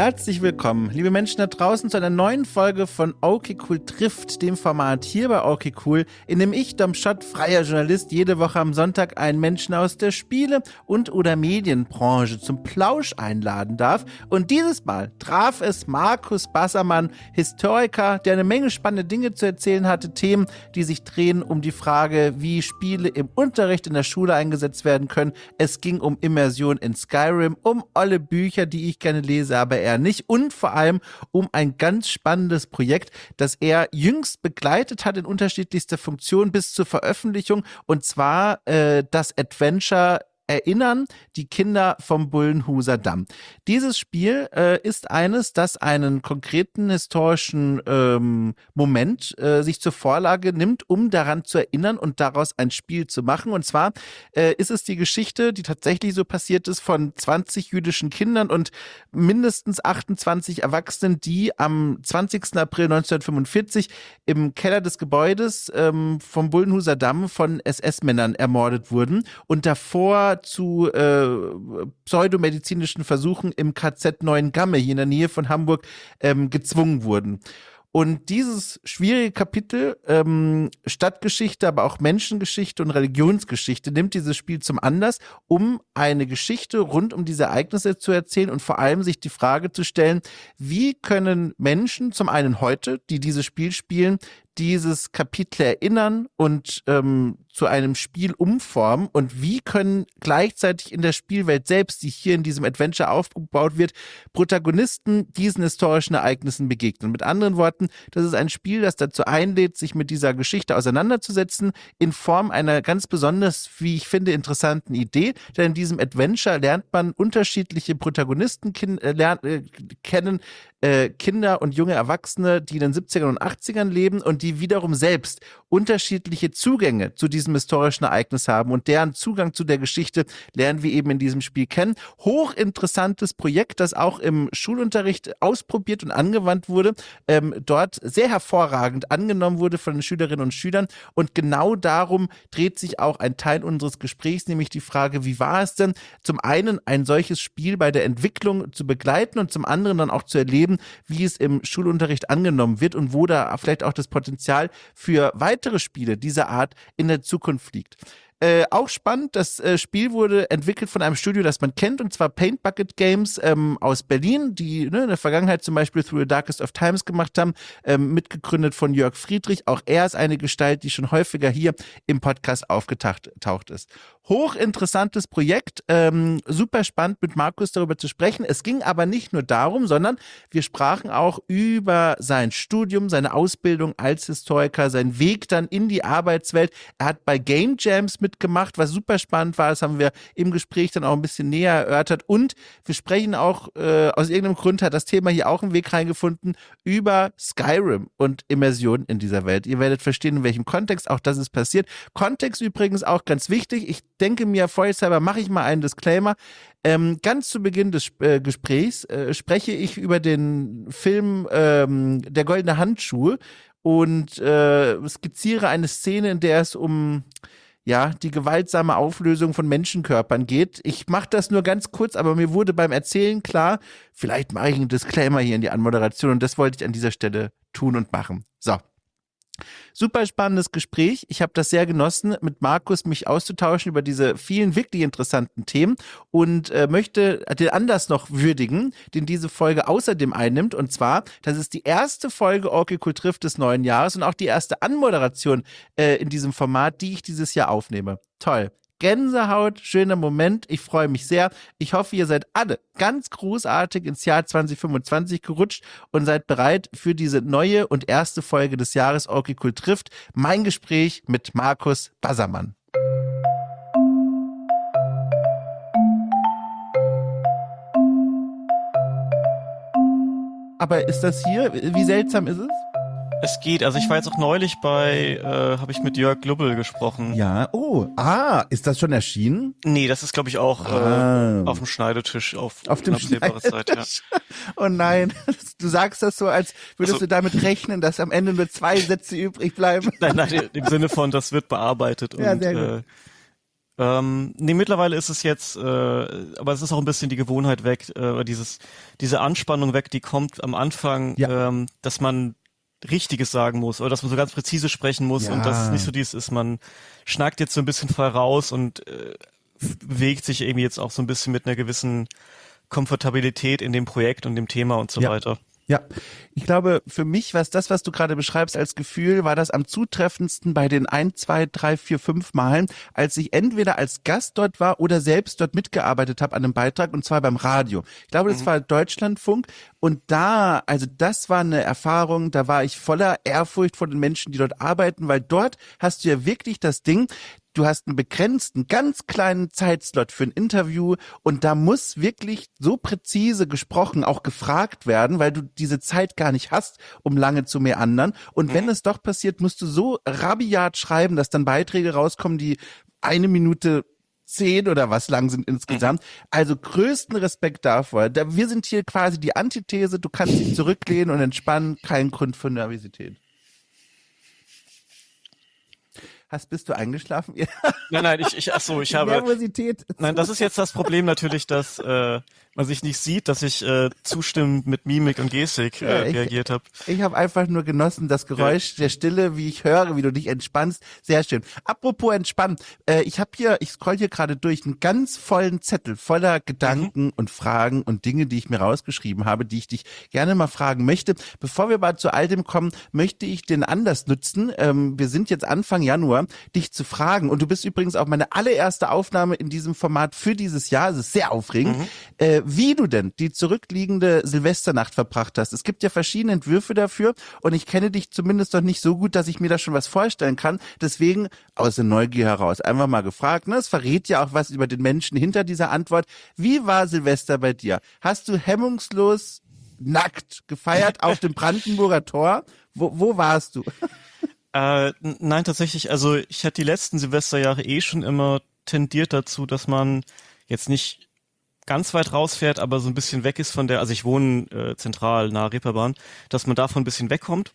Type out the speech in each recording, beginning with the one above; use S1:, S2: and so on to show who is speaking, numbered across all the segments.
S1: Herzlich willkommen, liebe Menschen da draußen, zu einer neuen Folge von Okay Cool trifft, dem Format hier bei Okay Cool, in dem ich, Dom Schott, freier Journalist, jede Woche am Sonntag einen Menschen aus der Spiele- und oder Medienbranche zum Plausch einladen darf. Und dieses Mal traf es Markus Bassermann, Historiker, der eine Menge spannende Dinge zu erzählen hatte, Themen, die sich drehen um die Frage, wie Spiele im Unterricht in der Schule eingesetzt werden können. Es ging um Immersion in Skyrim, um olle Bücher, die ich gerne lese, aber er nicht, und vor allem um ein ganz spannendes Projekt, das er jüngst begleitet hat in unterschiedlichster Funktion bis zur Veröffentlichung, und zwar das Adventure Erinnern, die Kinder vom Bullenhuser Damm. Dieses Spiel ist eines, das einen konkreten historischen Moment sich zur Vorlage nimmt, um daran zu erinnern und daraus ein Spiel zu machen. Und zwar ist es die Geschichte, die tatsächlich so passiert ist, von 20 jüdischen Kindern und mindestens 28 Erwachsenen, die am 20. April 1945 im Keller des Gebäudes vom Bullenhuser Damm von SS-Männern ermordet wurden und davor zu pseudomedizinischen Versuchen im KZ Neuengamme hier in der Nähe von Hamburg gezwungen wurden. Und dieses schwierige Kapitel, Stadtgeschichte, aber auch Menschengeschichte und Religionsgeschichte, nimmt dieses Spiel zum Anlass, um eine Geschichte rund um diese Ereignisse zu erzählen und vor allem sich die Frage zu stellen, wie können Menschen zum einen heute, die dieses Spiel spielen, dieses Kapitel erinnern und zu einem Spiel umformen, und wie können gleichzeitig in der Spielwelt selbst, die hier in diesem Adventure aufgebaut wird, Protagonisten diesen historischen Ereignissen begegnen. Mit anderen Worten, das ist ein Spiel, das dazu einlädt, sich mit dieser Geschichte auseinanderzusetzen, in Form einer ganz besonders, wie ich finde, interessanten Idee, denn in diesem Adventure lernt man unterschiedliche Protagonisten kennen, Kinder und junge Erwachsene, die in den 70ern und 80ern leben und die wiederum selbst unterschiedliche Zugänge zu diesem historischen Ereignis haben, und deren Zugang zu der Geschichte lernen wir eben in diesem Spiel kennen. Hochinteressantes Projekt, das auch im Schulunterricht ausprobiert und angewandt wurde, dort sehr hervorragend angenommen wurde von den Schülerinnen und Schülern, und genau darum dreht sich auch ein Teil unseres Gesprächs, nämlich die Frage, wie war es denn, zum einen ein solches Spiel bei der Entwicklung zu begleiten und zum anderen dann auch zu erleben, wie es im Schulunterricht angenommen wird und wo da vielleicht auch das Potenzial für weitere Spiele dieser Art in der Zukunft liegt. Auch spannend, das Spiel wurde entwickelt von einem Studio, das man kennt, und zwar Paint Bucket Games aus Berlin, die in der Vergangenheit zum Beispiel Through the Darkest of Times gemacht haben, mitgegründet von Jörg Friedrich. Auch er ist eine Gestalt, die schon häufiger hier im Podcast aufgetaucht ist. Hochinteressantes Projekt, super spannend mit Markus darüber zu sprechen. Es ging aber nicht nur darum, sondern wir sprachen auch über sein Studium, seine Ausbildung als Historiker, seinen Weg dann in die Arbeitswelt. Er hat bei Game Jams mitgemacht, was super spannend war. Das haben wir im Gespräch dann auch ein bisschen näher erörtert. Und wir sprechen auch, aus irgendeinem Grund hat das Thema hier auch einen Weg reingefunden, über Skyrim und Immersion in dieser Welt. Ihr werdet verstehen, in welchem Kontext auch das ist passiert. Kontext übrigens auch ganz wichtig. Ich denke mir, vorsichtshalber mache ich mal einen Disclaimer. Ganz zu Beginn des Gesprächs spreche ich über den Film Der goldene Handschuh und skizziere eine Szene, in der es um die gewaltsame Auflösung von Menschenkörpern geht. Ich mache das nur ganz kurz, aber mir wurde beim Erzählen klar, vielleicht mache ich einen Disclaimer hier in die Anmoderation, und das wollte ich an dieser Stelle tun und machen. So. Super spannendes Gespräch. Ich habe das sehr genossen, mit Markus mich auszutauschen über diese vielen wirklich interessanten Themen, und möchte den Anlass noch würdigen, den diese Folge außerdem einnimmt. Und zwar, das ist die erste Folge Okay Cool trifft des neuen Jahres und auch die erste Anmoderation in diesem Format, die ich dieses Jahr aufnehme. Toll. Gänsehaut, schöner Moment, ich freue mich sehr. Ich hoffe, ihr seid alle ganz großartig ins Jahr 2025 gerutscht und seid bereit für diese neue und erste Folge des Jahres Okay Cool trifft. Mein Gespräch mit Markus Bassermann. Aber ist das hier, wie seltsam ist es?
S2: Es geht, also ich war jetzt auch neulich habe ich mit Jörg Lubbel gesprochen.
S1: Ja, ist das schon erschienen?
S2: Nee, das ist glaube ich auch auf dem Schneidetisch auf
S1: dem Schneidetisch.
S2: Zeit, ja.
S1: Oh nein, du sagst das so, als würdest du damit rechnen, dass am Ende nur 2 Sätze übrig bleiben.
S2: Nein, im Sinne von, das wird bearbeitet.
S1: Ja,
S2: und
S1: sehr gut.
S2: Nee, mittlerweile ist es jetzt, aber es ist auch ein bisschen die Gewohnheit weg, diese Anspannung weg, die kommt am Anfang, dass man Richtiges sagen muss oder dass man so ganz präzise sprechen muss und dass es nicht so dies ist, man schnackt jetzt so ein bisschen frei raus und bewegt sich irgendwie jetzt auch so ein bisschen mit einer gewissen Komfortabilität in dem Projekt und dem Thema und so weiter.
S1: Ja, ich glaube, für mich, was du gerade beschreibst als Gefühl, war das am zutreffendsten bei den 1, 2, 3, 4, 5 Malen, als ich entweder als Gast dort war oder selbst dort mitgearbeitet habe an einem Beitrag, und zwar beim Radio. Ich glaube, das war Deutschlandfunk, und das war eine Erfahrung, da war ich voller Ehrfurcht vor den Menschen, die dort arbeiten, weil dort hast du ja wirklich das Ding, du hast einen begrenzten, ganz kleinen Zeitslot für ein Interview, und da muss wirklich so präzise gesprochen, auch gefragt werden, weil du diese Zeit gar nicht hast, um lange zu meandern. Und wenn es doch passiert, musst du so rabiat schreiben, dass dann Beiträge rauskommen, die 1 Minute 10 oder was lang sind insgesamt. Also größten Respekt davor. Wir sind hier quasi die Antithese, du kannst dich zurücklehnen und entspannen, kein Grund für Nervosität. Bist du eingeschlafen?
S2: Nein, ich habe
S1: Nervosität.
S2: Nein, das ist jetzt das Problem natürlich, dass man sich nicht sieht, dass ich zustimmend mit Mimik und Gestik reagiert habe.
S1: Ich habe einfach nur genossen, das Geräusch der Stille, wie ich höre, wie du dich entspannst. Sehr schön. Apropos entspannen. Ich scroll hier gerade durch einen ganz vollen Zettel voller Gedanken und Fragen und Dinge, die ich mir rausgeschrieben habe, die ich dich gerne mal fragen möchte. Bevor wir mal zu all dem kommen, möchte ich den Anlass nutzen. Wir sind jetzt Anfang Januar, dich zu fragen. Und du bist übrigens auch meine allererste Aufnahme in diesem Format für dieses Jahr. Es ist sehr aufregend. Wie du denn die zurückliegende Silvesternacht verbracht hast. Es gibt ja verschiedene Entwürfe dafür, und ich kenne dich zumindest noch nicht so gut, dass ich mir da schon was vorstellen kann. Deswegen aus der Neugier heraus einfach mal gefragt. Ne? Es verrät ja auch was über den Menschen hinter dieser Antwort. Wie war Silvester bei dir? Hast du hemmungslos nackt gefeiert auf dem Brandenburger Tor? Wo warst du?
S2: Nein, tatsächlich, also ich hatte die letzten Silvesterjahre schon immer tendiert dazu, dass man jetzt nicht ganz weit rausfährt, aber so ein bisschen weg ist also ich wohne zentral nahe Reeperbahn, dass man davon ein bisschen wegkommt.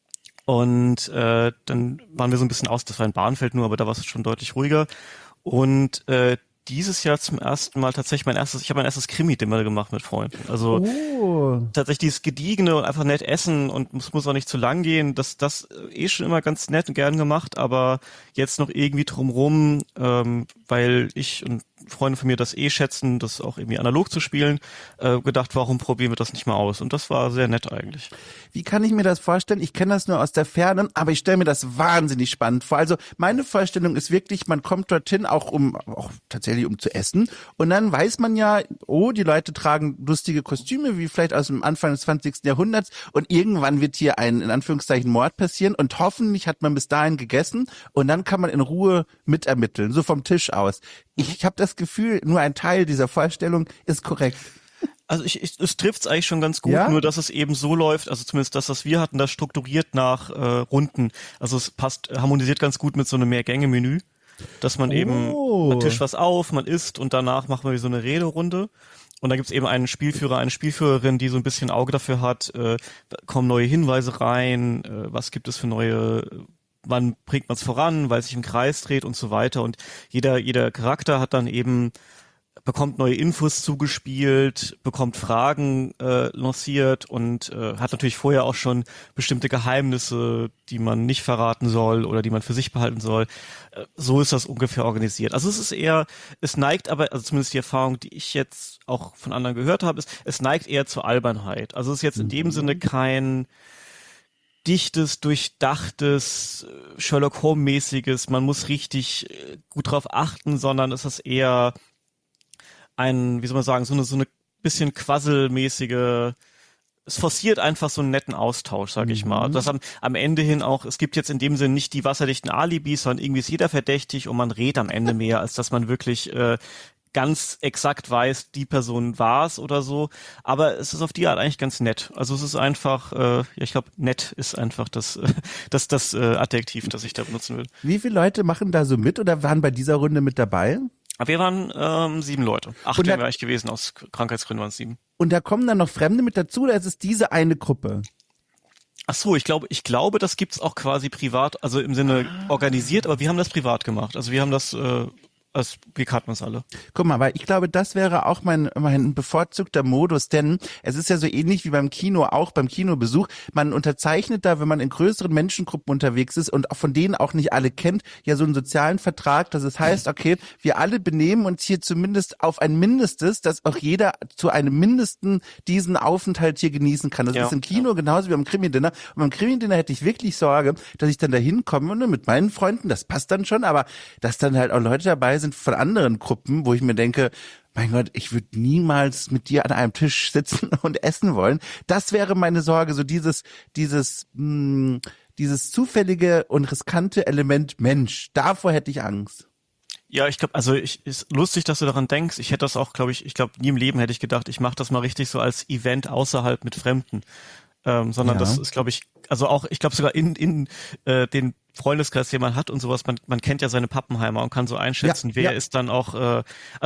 S2: Und dann waren wir so ein bisschen das war ein Bahnfeld nur, aber da war es schon deutlich ruhiger. Und dieses Jahr zum ersten Mal tatsächlich ich habe mein erstes Krimi-Dinner gemacht mit Freunden. Also tatsächlich dieses Gediegene und einfach nett essen, und es muss auch nicht zu lang gehen. Das schon immer ganz nett und gern gemacht, aber jetzt noch irgendwie drumrum, weil ich und Freunde von mir das schätzen, das auch irgendwie analog zu spielen, gedacht, warum probieren wir das nicht mal aus? Und das war sehr nett eigentlich.
S1: Wie kann ich mir das vorstellen? Ich kenne das nur aus der Ferne, aber ich stelle mir das wahnsinnig spannend vor. Also meine Vorstellung ist wirklich, man kommt dorthin auch tatsächlich um zu essen, und dann weiß man ja, die Leute tragen lustige Kostüme, wie vielleicht aus dem Anfang des 20. Jahrhunderts, und irgendwann wird hier ein, in Anführungszeichen, Mord passieren, und hoffentlich hat man bis dahin gegessen, und dann kann man in Ruhe mitermitteln, so vom Tisch aus. Ich habe das Gefühl, nur ein Teil dieser Vorstellung ist korrekt.
S2: Also es trifft's eigentlich schon ganz gut,
S1: ja?
S2: Nur dass es eben so läuft, also zumindest das, was wir hatten, das strukturiert nach Runden. Also es harmonisiert ganz gut mit so einem Mehrgänge-Menü, dass man eben, man tischt was auf, man isst, und danach machen wir so eine Rederunde. Und da gibt's eben einen Spielführer, eine Spielführerin, die so ein bisschen Auge dafür hat, kommen neue Hinweise rein, was gibt es für neue, wann bringt man es voran, weil es sich im Kreis dreht und so weiter. Und jeder Charakter hat dann eben, bekommt neue Infos zugespielt, bekommt Fragen lanciert und hat natürlich vorher auch schon bestimmte Geheimnisse, die man nicht verraten soll oder die man für sich behalten soll. So ist das ungefähr organisiert. Also es neigt aber, also zumindest die Erfahrung, die ich jetzt auch von anderen gehört habe, es neigt eher zur Albernheit. Also es ist jetzt in dem Sinne kein dichtes, durchdachtes, Sherlock Holmes-mäßiges, man muss richtig gut drauf achten, sondern es ist eher wie soll man sagen, so eine bisschen quasselmäßige, es forciert einfach so einen netten Austausch, sag ich mal. Das am Ende hin auch, es gibt jetzt in dem Sinne nicht die wasserdichten Alibis, sondern irgendwie ist jeder verdächtig und man redet am Ende mehr, als dass man wirklich ganz exakt weiß, die Person war's oder so. Aber es ist auf die Art eigentlich ganz nett. Also es ist einfach, ich glaube, nett ist einfach das Adjektiv, das ich da benutzen will.
S1: Wie viele Leute machen da so mit oder waren bei dieser Runde mit dabei?
S2: Aber wir waren 7 Leute. 8 wären wir eigentlich gewesen, aus Krankheitsgründen waren es 7.
S1: Und da kommen dann noch Fremde mit dazu, oder ist es diese eine Gruppe?
S2: Ach so, ich glaube, das gibt's auch quasi privat, also im Sinne organisiert, aber wir haben das privat gemacht. Also wir haben das Wir kannten uns alle.
S1: Guck mal, weil ich glaube, das wäre auch mein bevorzugter Modus, denn es ist ja so ähnlich wie beim Kino, auch beim Kinobesuch. Man unterzeichnet da, wenn man in größeren Menschengruppen unterwegs ist und von denen auch nicht alle kennt, ja so einen sozialen Vertrag, dass es heißt, okay, wir alle benehmen uns hier zumindest auf ein Mindestes, dass auch jeder zu einem Mindesten diesen Aufenthalt hier genießen kann. Das ist im Kino genauso wie beim Krimi-Dinner. Und beim Krimi-Dinner hätte ich wirklich Sorge, dass ich dann da hinkomme und mit meinen Freunden, das passt dann schon, aber dass dann halt auch Leute dabei sind von anderen Gruppen, wo ich mir denke, mein Gott, ich würde niemals mit dir an einem Tisch sitzen und essen wollen. Das wäre meine Sorge, so dieses zufällige und riskante Element Mensch. Davor hätte ich Angst.
S2: Ja, ich glaube, ist lustig, dass du daran denkst. Ich hätte das auch, ich glaube, nie im Leben hätte ich gedacht, ich mache das mal richtig so als Event außerhalb mit Fremden. Sondern das ist, glaube ich, also auch, ich glaube sogar in den Freundeskreis, den man hat und sowas, man kennt ja seine Pappenheimer und kann so einschätzen, wer ist dann auch,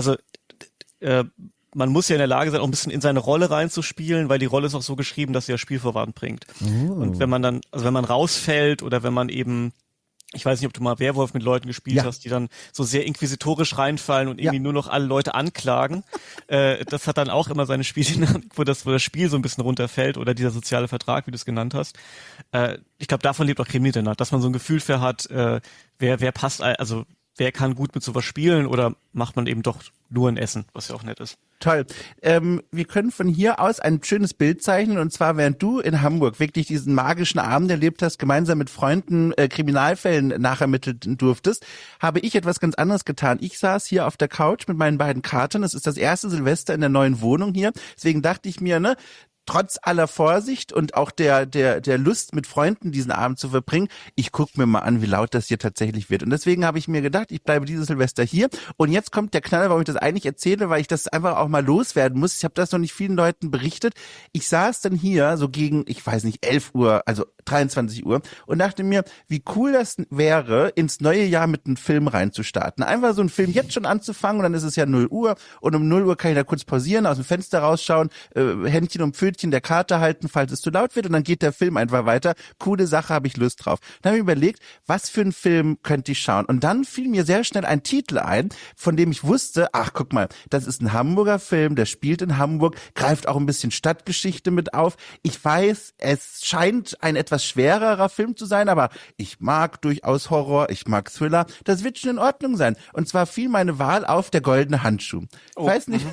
S2: man muss ja in der Lage sein, auch ein bisschen in seine Rolle reinzuspielen, weil die Rolle ist auch so geschrieben, dass sie das Spiel voran bringt. Und wenn man dann, also wenn man rausfällt oder wenn man eben, ich weiß nicht, ob du mal Werwolf mit Leuten gespielt hast, die dann so sehr inquisitorisch reinfallen und irgendwie nur noch alle Leute anklagen. Das hat dann auch immer seine Spieldynamik, wo das Spiel so ein bisschen runterfällt oder dieser soziale Vertrag, wie du es genannt hast. Ich glaube, davon lebt auch Krimi-Dinner, dass man so ein Gefühl für hat, wer passt, also wer kann gut mit sowas spielen oder macht man eben doch nur ein Essen, was ja auch nett ist.
S1: Toll. Wir können von hier aus ein schönes Bild zeichnen, und zwar während du in Hamburg wirklich diesen magischen Abend erlebt hast, gemeinsam mit Freunden Kriminalfällen nachermitteln durftest, habe ich etwas ganz anderes getan. Ich saß hier auf der Couch mit meinen beiden Katern. Es ist das erste Silvester in der neuen Wohnung hier. Deswegen dachte ich mir, trotz aller Vorsicht und auch der Lust, mit Freunden diesen Abend zu verbringen, ich gucke mir mal an, wie laut das hier tatsächlich wird. Und deswegen habe ich mir gedacht, ich bleibe dieses Silvester hier. Und jetzt kommt der Knaller, warum ich das eigentlich erzähle, weil ich das einfach auch mal loswerden muss. Ich habe das noch nicht vielen Leuten berichtet. Ich saß dann hier so gegen, ich weiß nicht, 11 Uhr, also 23 Uhr und dachte mir, wie cool das wäre, ins neue Jahr mit einem Film reinzustarten. Einfach so einen Film jetzt schon anzufangen und dann ist es ja 0 Uhr und um 0 Uhr kann ich da kurz pausieren, aus dem Fenster rausschauen, Händchen um Pfötchen der Karte halten, falls es zu laut wird, und dann geht der Film einfach weiter. Coole Sache, habe ich Lust drauf. Dann habe ich überlegt, was für einen Film könnte ich schauen? Und dann fiel mir sehr schnell ein Titel ein, von dem ich wusste, ach guck mal, das ist ein Hamburger Film, der spielt in Hamburg, greift auch ein bisschen Stadtgeschichte mit auf. Ich weiß, es scheint ein etwas schwererer Film zu sein, aber ich mag durchaus Horror, ich mag Thriller. Das wird schon in Ordnung sein. Und zwar fiel meine Wahl auf Der goldene Handschuh. Ich weiß nicht.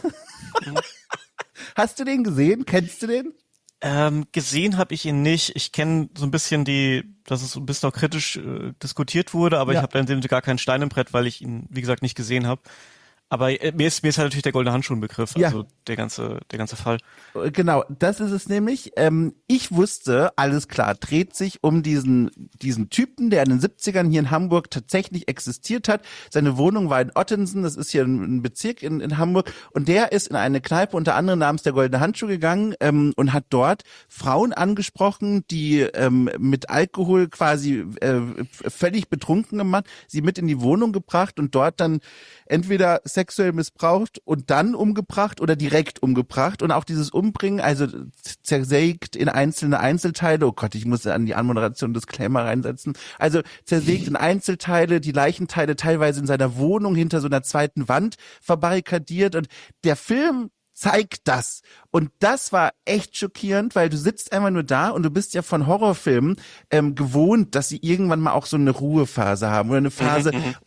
S1: Hast du den gesehen? Kennst du den?
S2: Gesehen habe ich ihn nicht. Ich kenne so ein bisschen dass es so ein bisschen auch kritisch diskutiert wurde, aber ich habe in dem Sinne gar keinen Stein im Brett, weil ich ihn, wie gesagt, nicht gesehen habe. Aber mir ist halt natürlich der goldene Handschuh ein Begriff, also der ganze Fall.
S1: Genau, das ist es nämlich. Ich wusste, alles klar, dreht sich um diesen Typen, der in den 70ern hier in Hamburg tatsächlich existiert hat. Seine Wohnung war in Ottensen, das ist hier ein Bezirk in Hamburg, und der ist in eine Kneipe unter anderem namens der goldene Handschuh gegangen und hat dort Frauen angesprochen, die mit Alkohol quasi völlig betrunken gemacht, sie mit in die Wohnung gebracht und dort dann entweder sexuell missbraucht und dann umgebracht oder direkt umgebracht. Und auch dieses Umbringen, also zersägt in einzelne Einzelteile. Oh Gott, ich muss an die Anmoderation Disclaimer reinsetzen. Also zersägt in Einzelteile, die Leichenteile teilweise in seiner Wohnung hinter so einer zweiten Wand verbarrikadiert. Und der Film zeigt das. Und das war echt schockierend, weil du sitzt einfach nur da und du bist ja von Horrorfilmen gewohnt, dass sie irgendwann mal auch so eine Ruhephase haben oder eine Phase,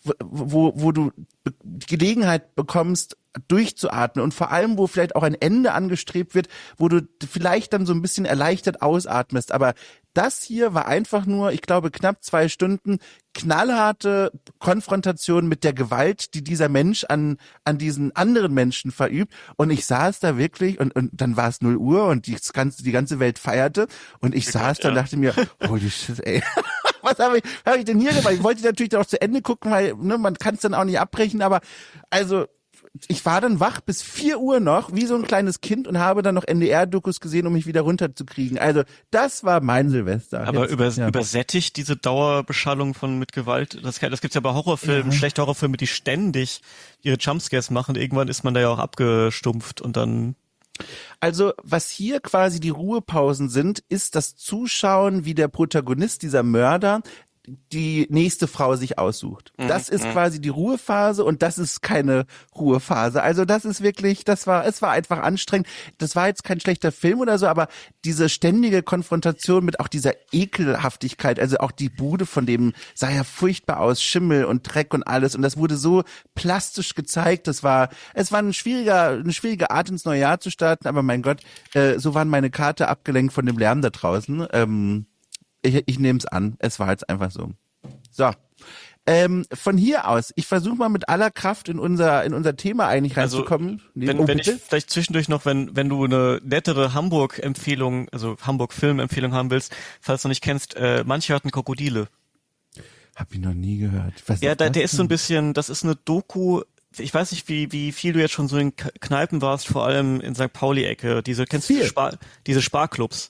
S1: wo du Gelegenheit bekommst, durchzuatmen, und vor allem, wo vielleicht auch ein Ende angestrebt wird, wo du vielleicht dann so ein bisschen erleichtert ausatmest. Aber das hier war einfach nur, ich glaube, knapp 2 Stunden knallharte Konfrontation mit der Gewalt, die dieser Mensch an diesen anderen Menschen verübt. Und ich saß da wirklich und dann war es 0 Uhr und die ganze Welt feierte, und ich saß da und dachte mir, holy shit, ey. Was habe ich denn hier gemacht? Ich wollte natürlich auch zu Ende gucken, weil man kann es dann auch nicht abbrechen, aber also ich war dann wach bis 4 Uhr noch, wie so ein kleines Kind, und habe dann noch NDR-Dokus gesehen, um mich wieder runterzukriegen. Also das war mein Silvester.
S2: Aber übersättigt diese Dauerbeschallung mit Gewalt? Das gibt's ja bei Horrorfilmen, schlechte Horrorfilme, die ständig ihre Jumpscares machen. Irgendwann ist man da ja auch abgestumpft und dann...
S1: Also was hier quasi die Ruhepausen sind, ist das Zuschauen, wie der Protagonist, dieser Mörder, die nächste Frau sich aussucht. Das ist quasi die Ruhephase und das ist keine Ruhephase. Also das ist wirklich, es war einfach anstrengend. Das war jetzt kein schlechter Film oder so, aber diese ständige Konfrontation mit auch dieser Ekelhaftigkeit, also auch die Bude von dem sah ja furchtbar aus, Schimmel und Dreck und alles und das wurde so plastisch gezeigt. Es war eine schwierige Art ins neue Jahr zu starten, aber mein Gott, so waren meine Karte abgelenkt von dem Lärm da draußen. Ich nehme es an. Es war jetzt einfach so. So. Von hier aus, ich versuche mal mit aller Kraft in unser Thema eigentlich reinzukommen.
S2: Also, wenn ich vielleicht zwischendurch noch, wenn du eine nettere Hamburg-Empfehlung, also Hamburg-Film-Empfehlung haben willst, falls du nicht kennst, manche hörten Krokodile.
S1: Hab ich noch nie gehört. Was
S2: ja,
S1: ist das
S2: der ist so ein bisschen, das ist eine Doku. Ich weiß nicht, wie viel du jetzt schon so in Kneipen warst, vor allem in St. Pauli-Ecke. Kennst du diese Sparclubs?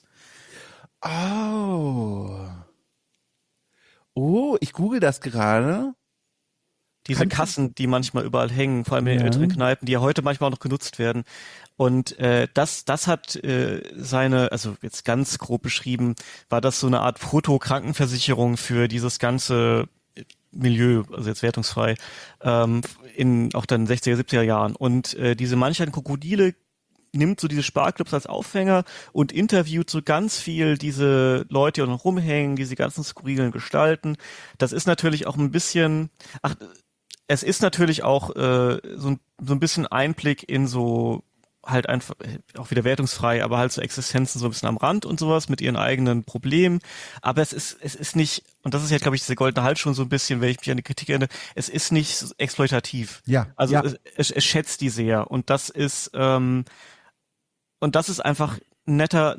S1: Oh, ich google das gerade.
S2: Diese Kassen, die manchmal überall hängen, vor allem in älteren Kneipen, die ja heute manchmal auch noch genutzt werden. Und das hat also jetzt ganz grob beschrieben, war das so eine Art Proto-Krankenversicherung für dieses ganze Milieu, also jetzt wertungsfrei, in auch dann 60er, 70er Jahren. Und diese Mannschaften Krokodile nimmt so diese Sparclubs als Aufhänger und interviewt so ganz viel diese Leute, die auch noch rumhängen, diese ganzen skurrilen Gestalten. Das ist natürlich auch ein bisschen, es ist natürlich auch so ein bisschen Einblick in so halt einfach, auch wieder wertungsfrei, aber halt so Existenzen so ein bisschen am Rand und sowas mit ihren eigenen Problemen. Aber es ist nicht, und das ist ja, glaube ich, dieser goldene Halt schon so ein bisschen, wenn ich mich an die Kritik erinnere, es ist nicht exploitativ.
S1: Ja.
S2: Also ja. Es schätzt die sehr. Und das ist einfach netter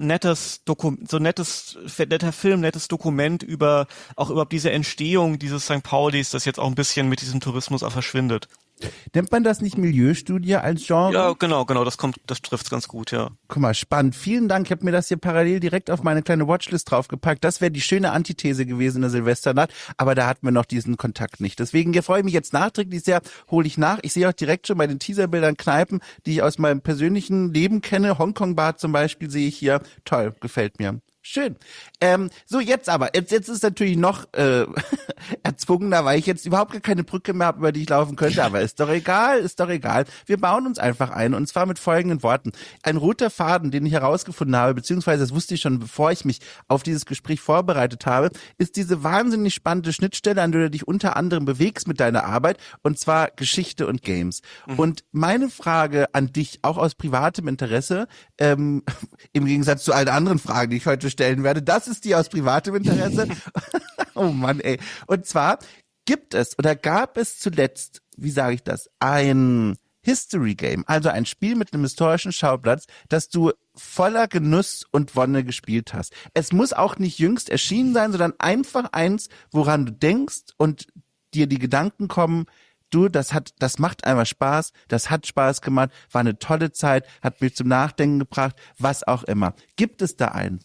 S2: Film, nettes Dokument über auch überhaupt diese Entstehung dieses St. Paulis, das jetzt auch ein bisschen mit diesem Tourismus auch verschwindet.
S1: Nennt man das nicht Milieustudie als Genre?
S2: Ja, genau, das trifft's ganz gut, ja.
S1: Guck mal, spannend. Vielen Dank. Ich habe mir das hier parallel direkt auf meine kleine Watchlist draufgepackt. Das wäre die schöne Antithese gewesen in der Silvesternacht, aber da hatten wir noch diesen Kontakt nicht. Deswegen freue ich mich jetzt nachträglich sehr, hole ich nach. Ich sehe auch direkt schon bei den Teaserbildern Kneipen, die ich aus meinem persönlichen Leben kenne. Hongkong Bar zum Beispiel sehe ich hier. Toll, gefällt mir. Schön. So, jetzt aber. Jetzt ist natürlich noch erzwungener, weil ich jetzt überhaupt gar keine Brücke mehr habe, über die ich laufen könnte. Aber ist doch egal. Wir bauen uns einfach ein. Und zwar mit folgenden Worten. Ein roter Faden, den ich herausgefunden habe, beziehungsweise das wusste ich schon, bevor ich mich auf dieses Gespräch vorbereitet habe, ist diese wahnsinnig spannende Schnittstelle, an der du dich unter anderem bewegst mit deiner Arbeit. Und zwar Geschichte und Games. Und meine Frage an dich, auch aus privatem Interesse, im Gegensatz zu allen anderen Fragen, die ich heute stellen werde, das ist die aus privatem Interesse. Oh Mann, ey. Und zwar gab es zuletzt, wie sage ich das, ein History Game, also ein Spiel mit einem historischen Schauplatz, das du voller Genuss und Wonne gespielt hast. Es muss auch nicht jüngst erschienen sein, sondern einfach eins, woran du denkst und dir die Gedanken kommen, du, das macht einfach Spaß, das hat Spaß gemacht, war eine tolle Zeit, hat mich zum Nachdenken gebracht, was auch immer. Gibt es da eins?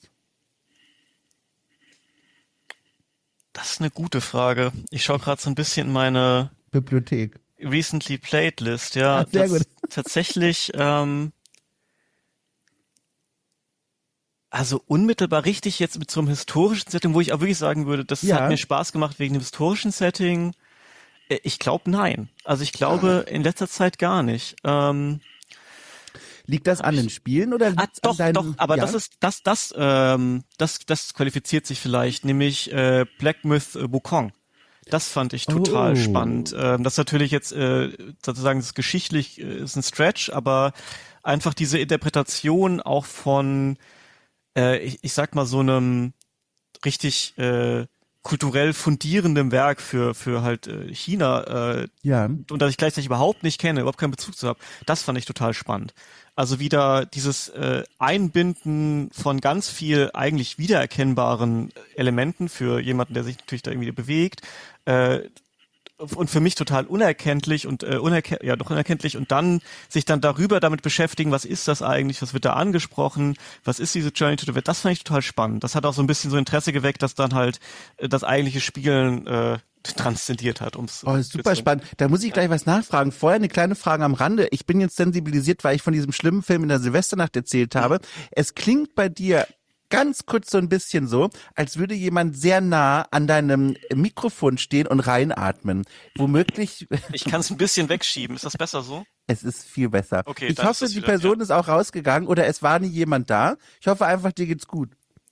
S2: Das ist eine gute Frage. Ich schaue gerade so ein bisschen in meine
S1: Bibliothek.
S2: Recently Played List, ja.
S1: Sehr gut.
S2: Tatsächlich, also unmittelbar richtig jetzt mit so einem historischen Setting, wo ich auch wirklich sagen würde, das hat mir Spaß gemacht wegen dem historischen Setting. Ich glaube, nein. Also ich glaube in letzter Zeit gar nicht.
S1: Liegt das an den Spielen oder liegt
S2: doch, aber das qualifiziert sich vielleicht, nämlich Black Myth Wukong. Das fand ich total spannend. Das ist natürlich jetzt sozusagen das geschichtlich ist ein Stretch, aber einfach diese Interpretation auch von ich sag mal so einem richtig kulturell fundierendem Werk für halt China und das ich gleichzeitig überhaupt nicht kenne, überhaupt keinen Bezug zu habe, das fand ich total spannend. Also wieder dieses Einbinden von ganz viel eigentlich wiedererkennbaren Elementen für jemanden, der sich natürlich da irgendwie bewegt und für mich total unerkenntlich und unerkenntlich und dann sich dann darüber damit beschäftigen, was ist das eigentlich, was wird da angesprochen, was ist diese Journey to the Welt, das fand ich total spannend. Das hat auch so ein bisschen so Interesse geweckt, dass dann halt das eigentliche Spielen transzendiert hat.
S1: Super spannend. Da muss ich gleich was nachfragen. Vorher eine kleine Frage am Rande. Ich bin jetzt sensibilisiert, weil ich von diesem schlimmen Film in der Silvesternacht erzählt habe. Es klingt bei dir ganz kurz so ein bisschen so, als würde jemand sehr nah an deinem Mikrofon stehen und reinatmen. Womöglich.
S2: Ich kann es ein bisschen wegschieben. Ist das besser so?
S1: Es ist viel besser.
S2: Okay,
S1: ich hoffe, die Person ist auch rausgegangen oder es war nie jemand da. Ich hoffe einfach, dir geht's gut.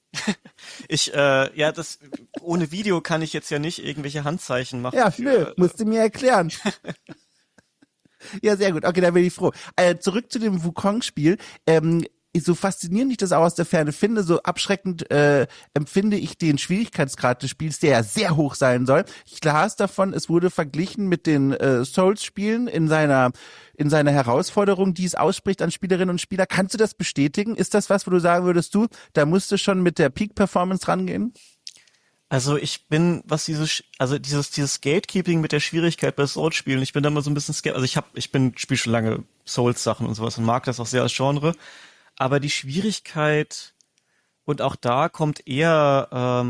S2: Ohne Video kann ich jetzt ja nicht irgendwelche Handzeichen machen.
S1: Ja, musst du mir erklären. Ja, sehr gut. Okay, da bin ich froh. Zurück zu dem Wukong-Spiel. So faszinierend ich das auch aus der Ferne finde, so abschreckend empfinde ich den Schwierigkeitsgrad des Spiels, der ja sehr hoch sein soll. Ich las davon, es wurde verglichen mit den Souls-Spielen in seiner Herausforderung, die es ausspricht an Spielerinnen und Spieler. Kannst du das bestätigen? Ist das was, wo du sagen würdest, da musst du schon mit der Peak-Performance rangehen?
S2: Also ich bin, was dieses Gatekeeping mit der Schwierigkeit bei Souls-Spielen, ich bin da mal so ein bisschen skeptisch. Also ich spiele schon lange Souls-Sachen und sowas und mag das auch sehr als Genre. Aber die Schwierigkeit, und auch da kommt eher,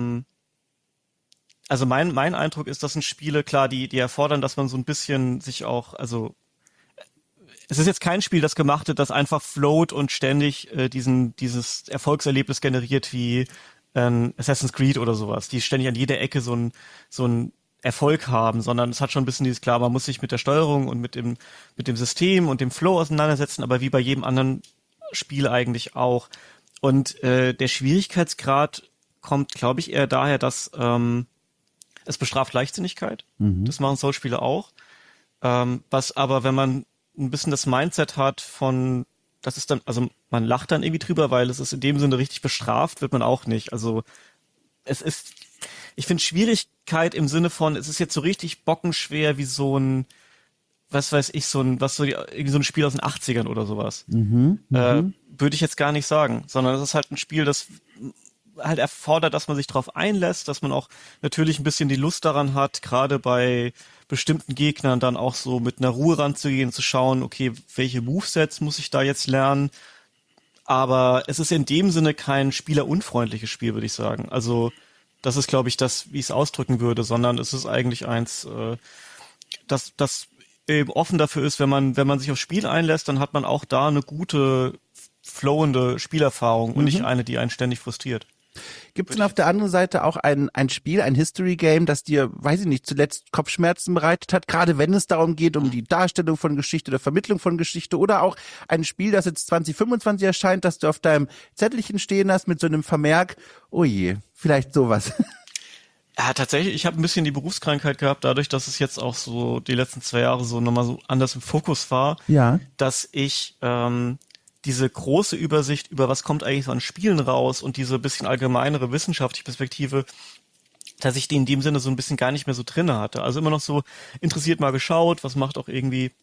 S2: also mein Eindruck ist, das sind Spiele, klar, die erfordern, dass man so ein bisschen sich auch, also es ist jetzt kein Spiel, das gemacht hat, das einfach float und ständig dieses Erfolgserlebnis generiert wie Assassin's Creed oder sowas, die ständig an jeder Ecke so ein Erfolg haben, sondern es hat schon ein bisschen dieses, klar, man muss sich mit der Steuerung und mit dem System und dem Flow auseinandersetzen, aber wie bei jedem anderen Spiel eigentlich auch. Und der Schwierigkeitsgrad kommt, glaube ich, eher daher, dass es bestraft Leichtsinnigkeit. Das machen Souls-Spiele auch. Was aber, wenn man ein bisschen das Mindset hat von, das ist dann, also man lacht dann irgendwie drüber, weil es ist in dem Sinne richtig bestraft, wird man auch nicht. Also ich finde Schwierigkeit im Sinne von, es ist jetzt so richtig bockenschwer wie so ein, was weiß ich, irgendwie so ein Spiel aus den 80ern oder sowas. Würde ich jetzt gar nicht sagen, sondern es ist halt ein Spiel, das halt erfordert, dass man sich drauf einlässt, dass man auch natürlich ein bisschen die Lust daran hat, gerade bei bestimmten Gegnern dann auch so mit einer Ruhe ranzugehen, zu schauen, okay, welche Movesets muss ich da jetzt lernen? Aber es ist in dem Sinne kein spielerunfreundliches Spiel, würde ich sagen. Also das ist, glaube ich, das, wie ich es ausdrücken würde, sondern es ist eigentlich eins, das eben offen dafür ist, wenn man sich aufs Spiel einlässt, dann hat man auch da eine gute, flowende Spielerfahrung und nicht eine, die einen ständig frustriert.
S1: Gibt es denn auf der anderen Seite auch ein Spiel, ein History-Game, das dir, weiß ich nicht, zuletzt Kopfschmerzen bereitet hat, gerade wenn es darum geht, um die Darstellung von Geschichte oder Vermittlung von Geschichte, oder auch ein Spiel, das jetzt 2025 erscheint, das du auf deinem Zettelchen stehen hast mit so einem Vermerk, oh je, vielleicht sowas.
S2: Ja, tatsächlich, ich habe ein bisschen die Berufskrankheit gehabt, dadurch, dass es jetzt auch so die letzten 2 Jahre so nochmal so anders im Fokus war, dass ich diese große Übersicht über was kommt eigentlich so an Spielen raus und diese bisschen allgemeinere wissenschaftliche Perspektive, dass ich die in dem Sinne so ein bisschen gar nicht mehr so drinne hatte. Also immer noch so interessiert mal geschaut, was macht irgendwie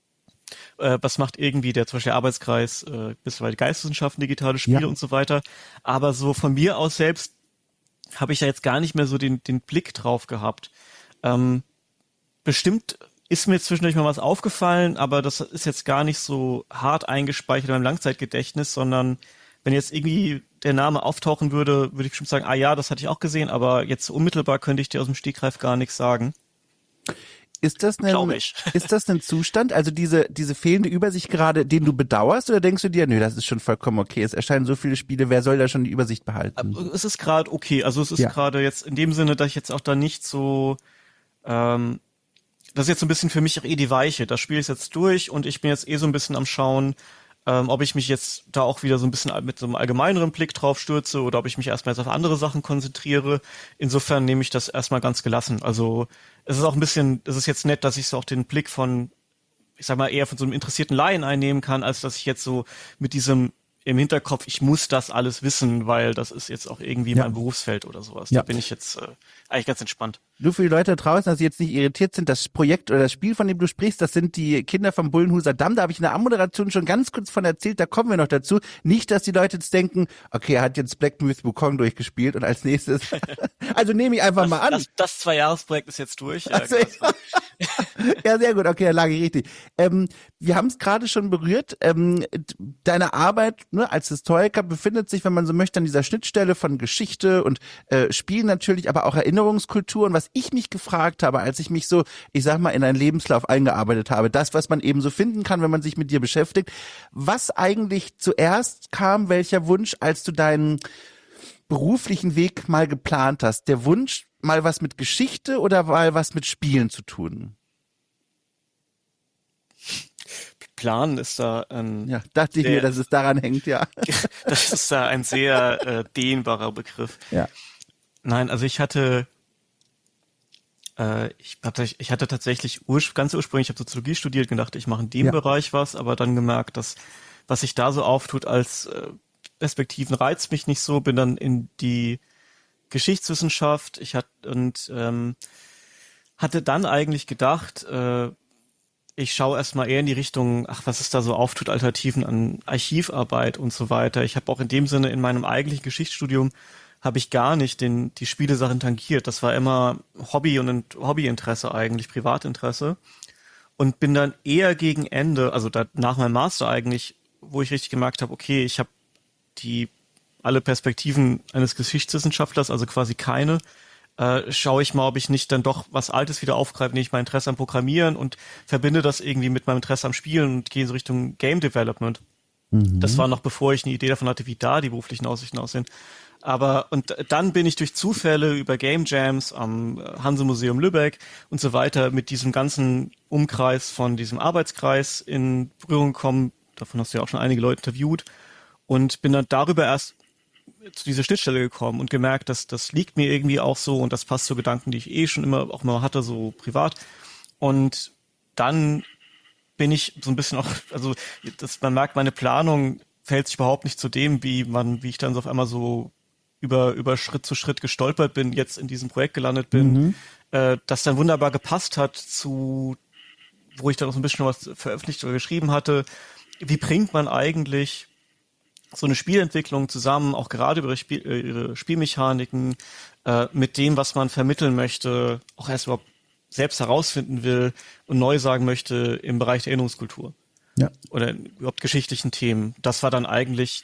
S2: der zum Beispiel Arbeitskreis bisweilen Geisteswissenschaften, digitale Spiele und so weiter. Aber so von mir aus selbst habe ich ja jetzt gar nicht mehr so den Blick drauf gehabt. Bestimmt ist mir zwischendurch mal was aufgefallen, aber das ist jetzt gar nicht so hart eingespeichert in meinem Langzeitgedächtnis, sondern wenn jetzt irgendwie der Name auftauchen würde, würde ich bestimmt sagen, ah ja, das hatte ich auch gesehen, aber jetzt unmittelbar könnte ich dir aus dem Stegreif gar nichts sagen.
S1: Ist das ein Zustand, also diese fehlende Übersicht gerade, den du bedauerst, oder denkst du dir, nö, das ist schon vollkommen okay, es erscheinen so viele Spiele, wer soll da schon die Übersicht behalten?
S2: Es ist gerade okay, also es ist gerade jetzt in dem Sinne, dass ich jetzt auch da nicht so, das ist jetzt so ein bisschen für mich auch die Weiche. Das Spiel ist jetzt durch und ich bin jetzt so ein bisschen am Schauen, ob ich mich jetzt da auch wieder so ein bisschen mit so einem allgemeineren Blick drauf stürze oder ob ich mich erstmal jetzt auf andere Sachen konzentriere. Insofern nehme ich das erstmal ganz gelassen. Also es ist auch ein bisschen, es ist jetzt nett, dass ich so auch den Blick von, ich sag mal, eher von so einem interessierten Laien einnehmen kann, als dass ich jetzt so mit diesem im Hinterkopf, ich muss das alles wissen, weil das ist jetzt auch irgendwie mein Berufsfeld oder sowas. Da bin ich jetzt eigentlich ganz entspannt.
S1: Nur für die Leute da draußen, dass sie jetzt nicht irritiert sind, das Projekt oder das Spiel, von dem du sprichst, das sind die Kinder vom Bullenhuser Damm. Da habe ich in der Anmoderation schon ganz kurz von erzählt, da kommen wir noch dazu. Nicht, dass die Leute jetzt denken, okay, er hat jetzt Black Myth Wukong durchgespielt und als nächstes, also nehme ich einfach mal an.
S2: Das 2-Jahres-Projekt ist jetzt durch.
S1: Also, ja, sehr gut, okay, da lag ich richtig. Wir haben es gerade schon berührt. Deine Arbeit als Historiker befindet sich, wenn man so möchte, an dieser Schnittstelle von Geschichte und Spielen natürlich, aber auch Erinnerungskultur. Und was ich mich gefragt habe, als ich mich so, ich sag mal, in einen Lebenslauf eingearbeitet habe, das, was man eben so finden kann, wenn man sich mit dir beschäftigt, was eigentlich zuerst kam, welcher Wunsch, als du deinen beruflichen Weg mal geplant hast? Der Wunsch, mal was mit Geschichte oder mal was mit Spielen zu tun?
S2: Plan ist da
S1: Ja, dachte ich mir, dass es daran hängt, ja.
S2: das ist da ein sehr dehnbarer Begriff.
S1: Ja.
S2: Nein, also ich hatte tatsächlich ganz ursprünglich, ich habe Soziologie studiert, gedacht, ich mache in dem Bereich was, aber dann gemerkt, dass was sich da so auftut als Perspektiven reizt mich nicht so, bin dann in die Geschichtswissenschaft. Hatte dann eigentlich gedacht, ich schaue erstmal eher in die Richtung, was es da so auftut, Alternativen an Archivarbeit und so weiter. Ich habe auch in dem Sinne in meinem eigentlichen Geschichtsstudium habe ich gar nicht die Spielesachen tangiert. Das war immer Hobby und Hobbyinteresse eigentlich, Privatinteresse. Und bin dann eher gegen Ende, also nach meinem Master eigentlich, wo ich richtig gemerkt habe, okay, ich habe alle Perspektiven eines Geschichtswissenschaftlers, also quasi keine, schaue ich mal, ob ich nicht dann doch was Altes wieder aufgreife, nämlich mein Interesse am Programmieren und verbinde das irgendwie mit meinem Interesse am Spielen und gehe so Richtung Game Development. Mhm. Das war noch bevor ich eine Idee davon hatte, wie da die beruflichen Aussichten aussehen. Und dann bin ich durch Zufälle über Game Jams am Hanse-Museum Lübeck und so weiter mit diesem ganzen Umkreis von diesem Arbeitskreis in Berührung gekommen. Davon hast du ja auch schon einige Leute interviewt und bin dann darüber erst zu dieser Schnittstelle gekommen und gemerkt, dass das liegt mir irgendwie auch so und das passt zu Gedanken, die ich schon immer hatte, so privat. Und dann bin ich so ein bisschen auch, also man merkt, meine Planung fällt sich überhaupt nicht zu dem, wie ich dann so auf einmal so über Schritt zu Schritt gestolpert bin, jetzt in diesem Projekt gelandet bin, das dann wunderbar gepasst hat zu, wo ich dann auch so ein bisschen was veröffentlicht oder geschrieben hatte. Wie bringt man eigentlich so eine Spielentwicklung zusammen, auch gerade über ihre Spielmechaniken, mit dem, was man vermitteln möchte, auch erst überhaupt selbst herausfinden will und neu sagen möchte im Bereich der Erinnerungskultur. Ja. Oder überhaupt geschichtlichen Themen. Das war dann eigentlich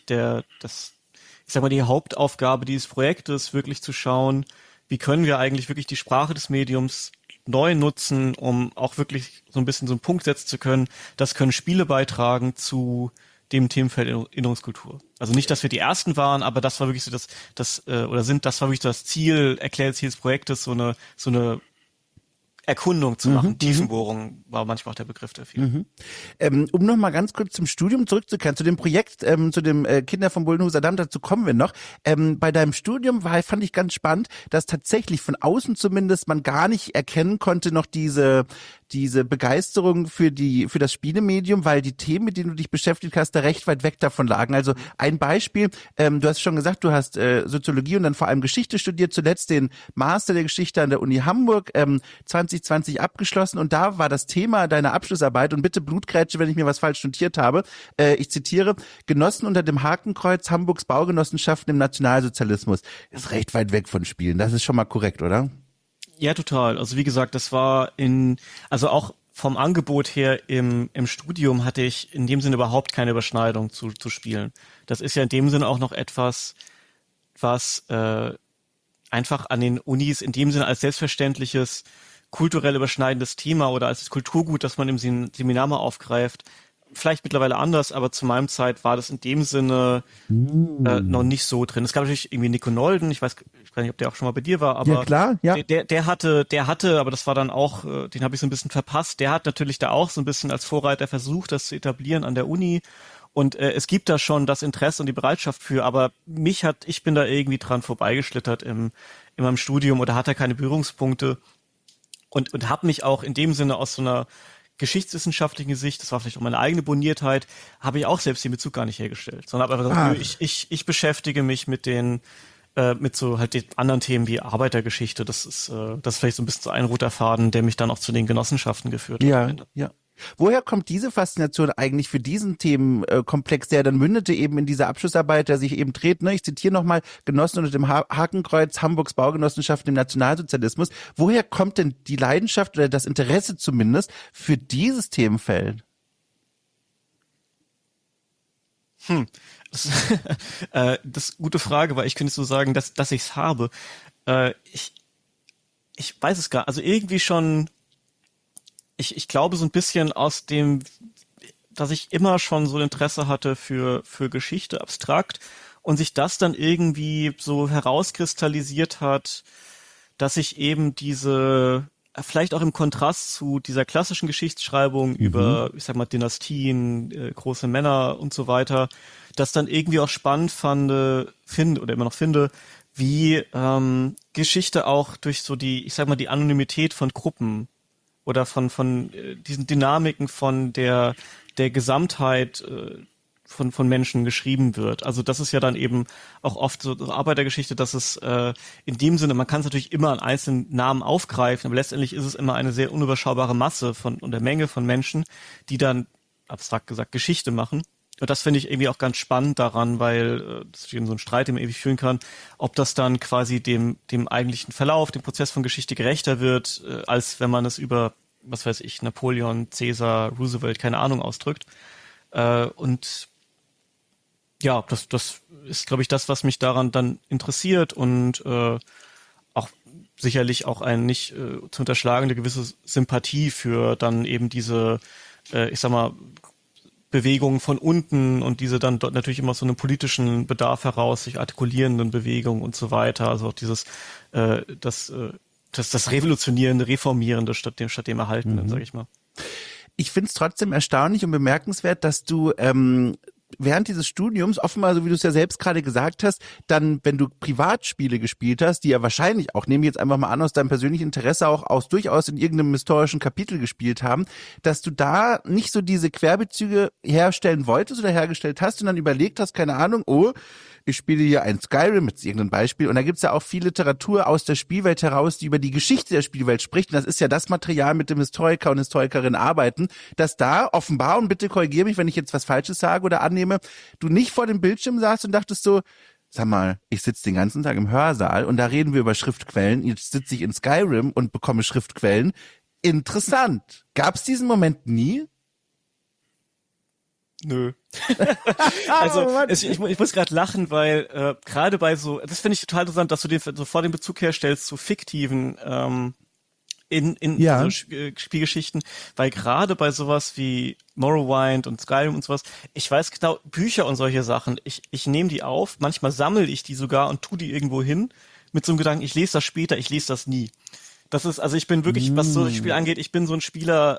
S2: die Hauptaufgabe dieses Projektes, wirklich zu schauen, wie können wir eigentlich wirklich die Sprache des Mediums neu nutzen, um auch wirklich so ein bisschen so einen Punkt setzen zu können. Das können Spiele beitragen zu dem Themenfeld Erinnerungskultur. Also nicht, dass wir die Ersten waren, aber das war wirklich so das war wirklich das Ziel, erklärtes Ziel des Projektes, so eine Erkundung zu machen. Tiefenbohrung war manchmal auch der Begriff dafür.
S1: Um noch mal ganz kurz zum Studium zurückzukehren, zu dem Projekt, zu dem Kinder vom Bullenhuser Damm, dazu kommen wir noch. Bei deinem Studium fand ich ganz spannend, dass tatsächlich von außen zumindest man gar nicht erkennen konnte noch diese Begeisterung für das Spielemedium, weil die Themen, mit denen du dich beschäftigt hast, da recht weit weg davon lagen. Also ein Beispiel, du hast schon gesagt, du hast Soziologie und dann vor allem Geschichte studiert, zuletzt den Master der Geschichte an der Uni Hamburg, 2020 abgeschlossen und da war das Thema deiner Abschlussarbeit und bitte Blutgrätsche, wenn ich mir was falsch notiert habe, ich zitiere, Genossen unter dem Hakenkreuz Hamburgs Baugenossenschaften im Nationalsozialismus. Das ist recht weit weg von Spielen, das ist schon mal korrekt, oder?
S2: Ja, total. Also wie gesagt, das war also auch vom Angebot her im Studium hatte ich in dem Sinne überhaupt keine Überschneidung zu Spielen. Das ist ja in dem Sinne auch noch etwas, was einfach an den Unis in dem Sinne als selbstverständliches kulturell überschneidendes Thema oder als Kulturgut, das man im Seminar mal aufgreift, vielleicht mittlerweile anders, aber zu meinem Zeit war das in dem Sinne noch nicht so drin. Es gab natürlich irgendwie Nico Nolden, ich weiß nicht, ob der auch schon mal bei dir war, aber
S1: ja, klar, ja.
S2: Der hatte, aber das war dann auch, den habe ich so ein bisschen verpasst, der hat natürlich da auch so ein bisschen als Vorreiter versucht, das zu etablieren an der Uni und es gibt da schon das Interesse und die Bereitschaft für, aber ich bin da irgendwie dran vorbeigeschlittert in meinem Studium oder hatte keine Berührungspunkte und habe mich auch in dem Sinne aus so einer geschichtswissenschaftlichen Sicht, das war vielleicht auch meine eigene Boniertheit, habe ich auch selbst den Bezug gar nicht hergestellt, sondern habe einfach gesagt, ich beschäftige mich mit so halt den anderen Themen wie Arbeitergeschichte. Das ist vielleicht so ein bisschen so ein roter Faden, der mich dann auch zu den Genossenschaften geführt hat.
S1: Ja. Woher kommt diese Faszination eigentlich für diesen Themenkomplex, der dann mündete eben in dieser Abschlussarbeit, der sich eben dreht, ne? Ich zitiere nochmal, Genossen unter dem Hakenkreuz, Hamburgs Baugenossenschaften im Nationalsozialismus. Woher kommt denn die Leidenschaft oder das Interesse zumindest für dieses Themenfeld?
S2: Das ist eine gute Frage, weil ich könnte so sagen, dass ich es habe. Ich weiß es gar nicht. Also irgendwie schon, ich glaube so ein bisschen aus dem, dass ich immer schon so ein Interesse hatte für Geschichte abstrakt und sich das dann irgendwie so herauskristallisiert hat, dass ich eben diese, vielleicht auch im Kontrast zu dieser klassischen Geschichtsschreibung über, ich sag mal, Dynastien, große Männer und so weiter, das dann irgendwie auch spannend finde oder immer noch finde, wie Geschichte auch durch so die, ich sag mal, die Anonymität von Gruppen oder von diesen Dynamiken von der Gesamtheit von Menschen geschrieben wird. Also das ist ja dann eben auch oft so Arbeitergeschichte, dass es in dem Sinne, man kann es natürlich immer an einzelnen Namen aufgreifen, aber letztendlich ist es immer eine sehr unüberschaubare Masse und der Menge von Menschen, die dann, abstrakt gesagt, Geschichte machen. Und das finde ich irgendwie auch ganz spannend daran, weil das ist eben so ein Streit, den man ewig führen kann, ob das dann quasi dem eigentlichen Verlauf, dem Prozess von Geschichte gerechter wird, als wenn man es über, was weiß ich, Napoleon, Caesar, Roosevelt, keine Ahnung, ausdrückt. Und ja, das ist, glaube ich, das, was mich daran dann interessiert und auch sicherlich auch eine nicht zu unterschlagende gewisse Sympathie für dann eben diese, ich sag mal, Bewegungen von unten und diese dann dort natürlich immer aus so einem politischen Bedarf heraus sich artikulierenden Bewegungen und so weiter. Also auch dieses das Revolutionierende, Reformierende statt dem Erhaltenden, sage ich mal.
S1: Ich finde es trotzdem erstaunlich und bemerkenswert, dass du während dieses Studiums offenbar, so wie du es ja selbst gerade gesagt hast, dann, wenn du Privatspiele gespielt hast, die ja wahrscheinlich auch, nehme ich jetzt einfach mal an, aus deinem persönlichen Interesse auch durchaus in irgendeinem historischen Kapitel gespielt haben, dass du da nicht so diese Querbezüge herstellen wolltest oder hergestellt hast und dann überlegt hast, keine Ahnung, oh, ich spiele hier ein Skyrim mit irgendeinem Beispiel und da gibt's ja auch viel Literatur aus der Spielwelt heraus, die über die Geschichte der Spielwelt spricht und das ist ja das Material, mit dem Historiker und Historikerinnen arbeiten, dass da offenbar, und bitte korrigiere mich, wenn ich jetzt was Falsches sage oder annehme, du nicht vor dem Bildschirm saßt und dachtest so, sag mal, ich sitze den ganzen Tag im Hörsaal und da reden wir über Schriftquellen, jetzt sitze ich in Skyrim und bekomme Schriftquellen. Interessant. Gab's diesen Moment nie?
S2: Nö. Also ich muss gerade lachen, weil gerade bei so, das finde ich total interessant, dass du sofort den Bezug herstellst zu fiktiven so Spielgeschichten, weil gerade bei sowas wie Morrowind und Skyrim und sowas, ich weiß genau, Bücher und solche Sachen, ich nehme die auf, manchmal sammle ich die sogar und tu die irgendwo hin, mit so einem Gedanken, ich lese das später, ich lese das nie. Das ist, also ich bin wirklich, was so das Spiel angeht, ich bin so ein Spieler,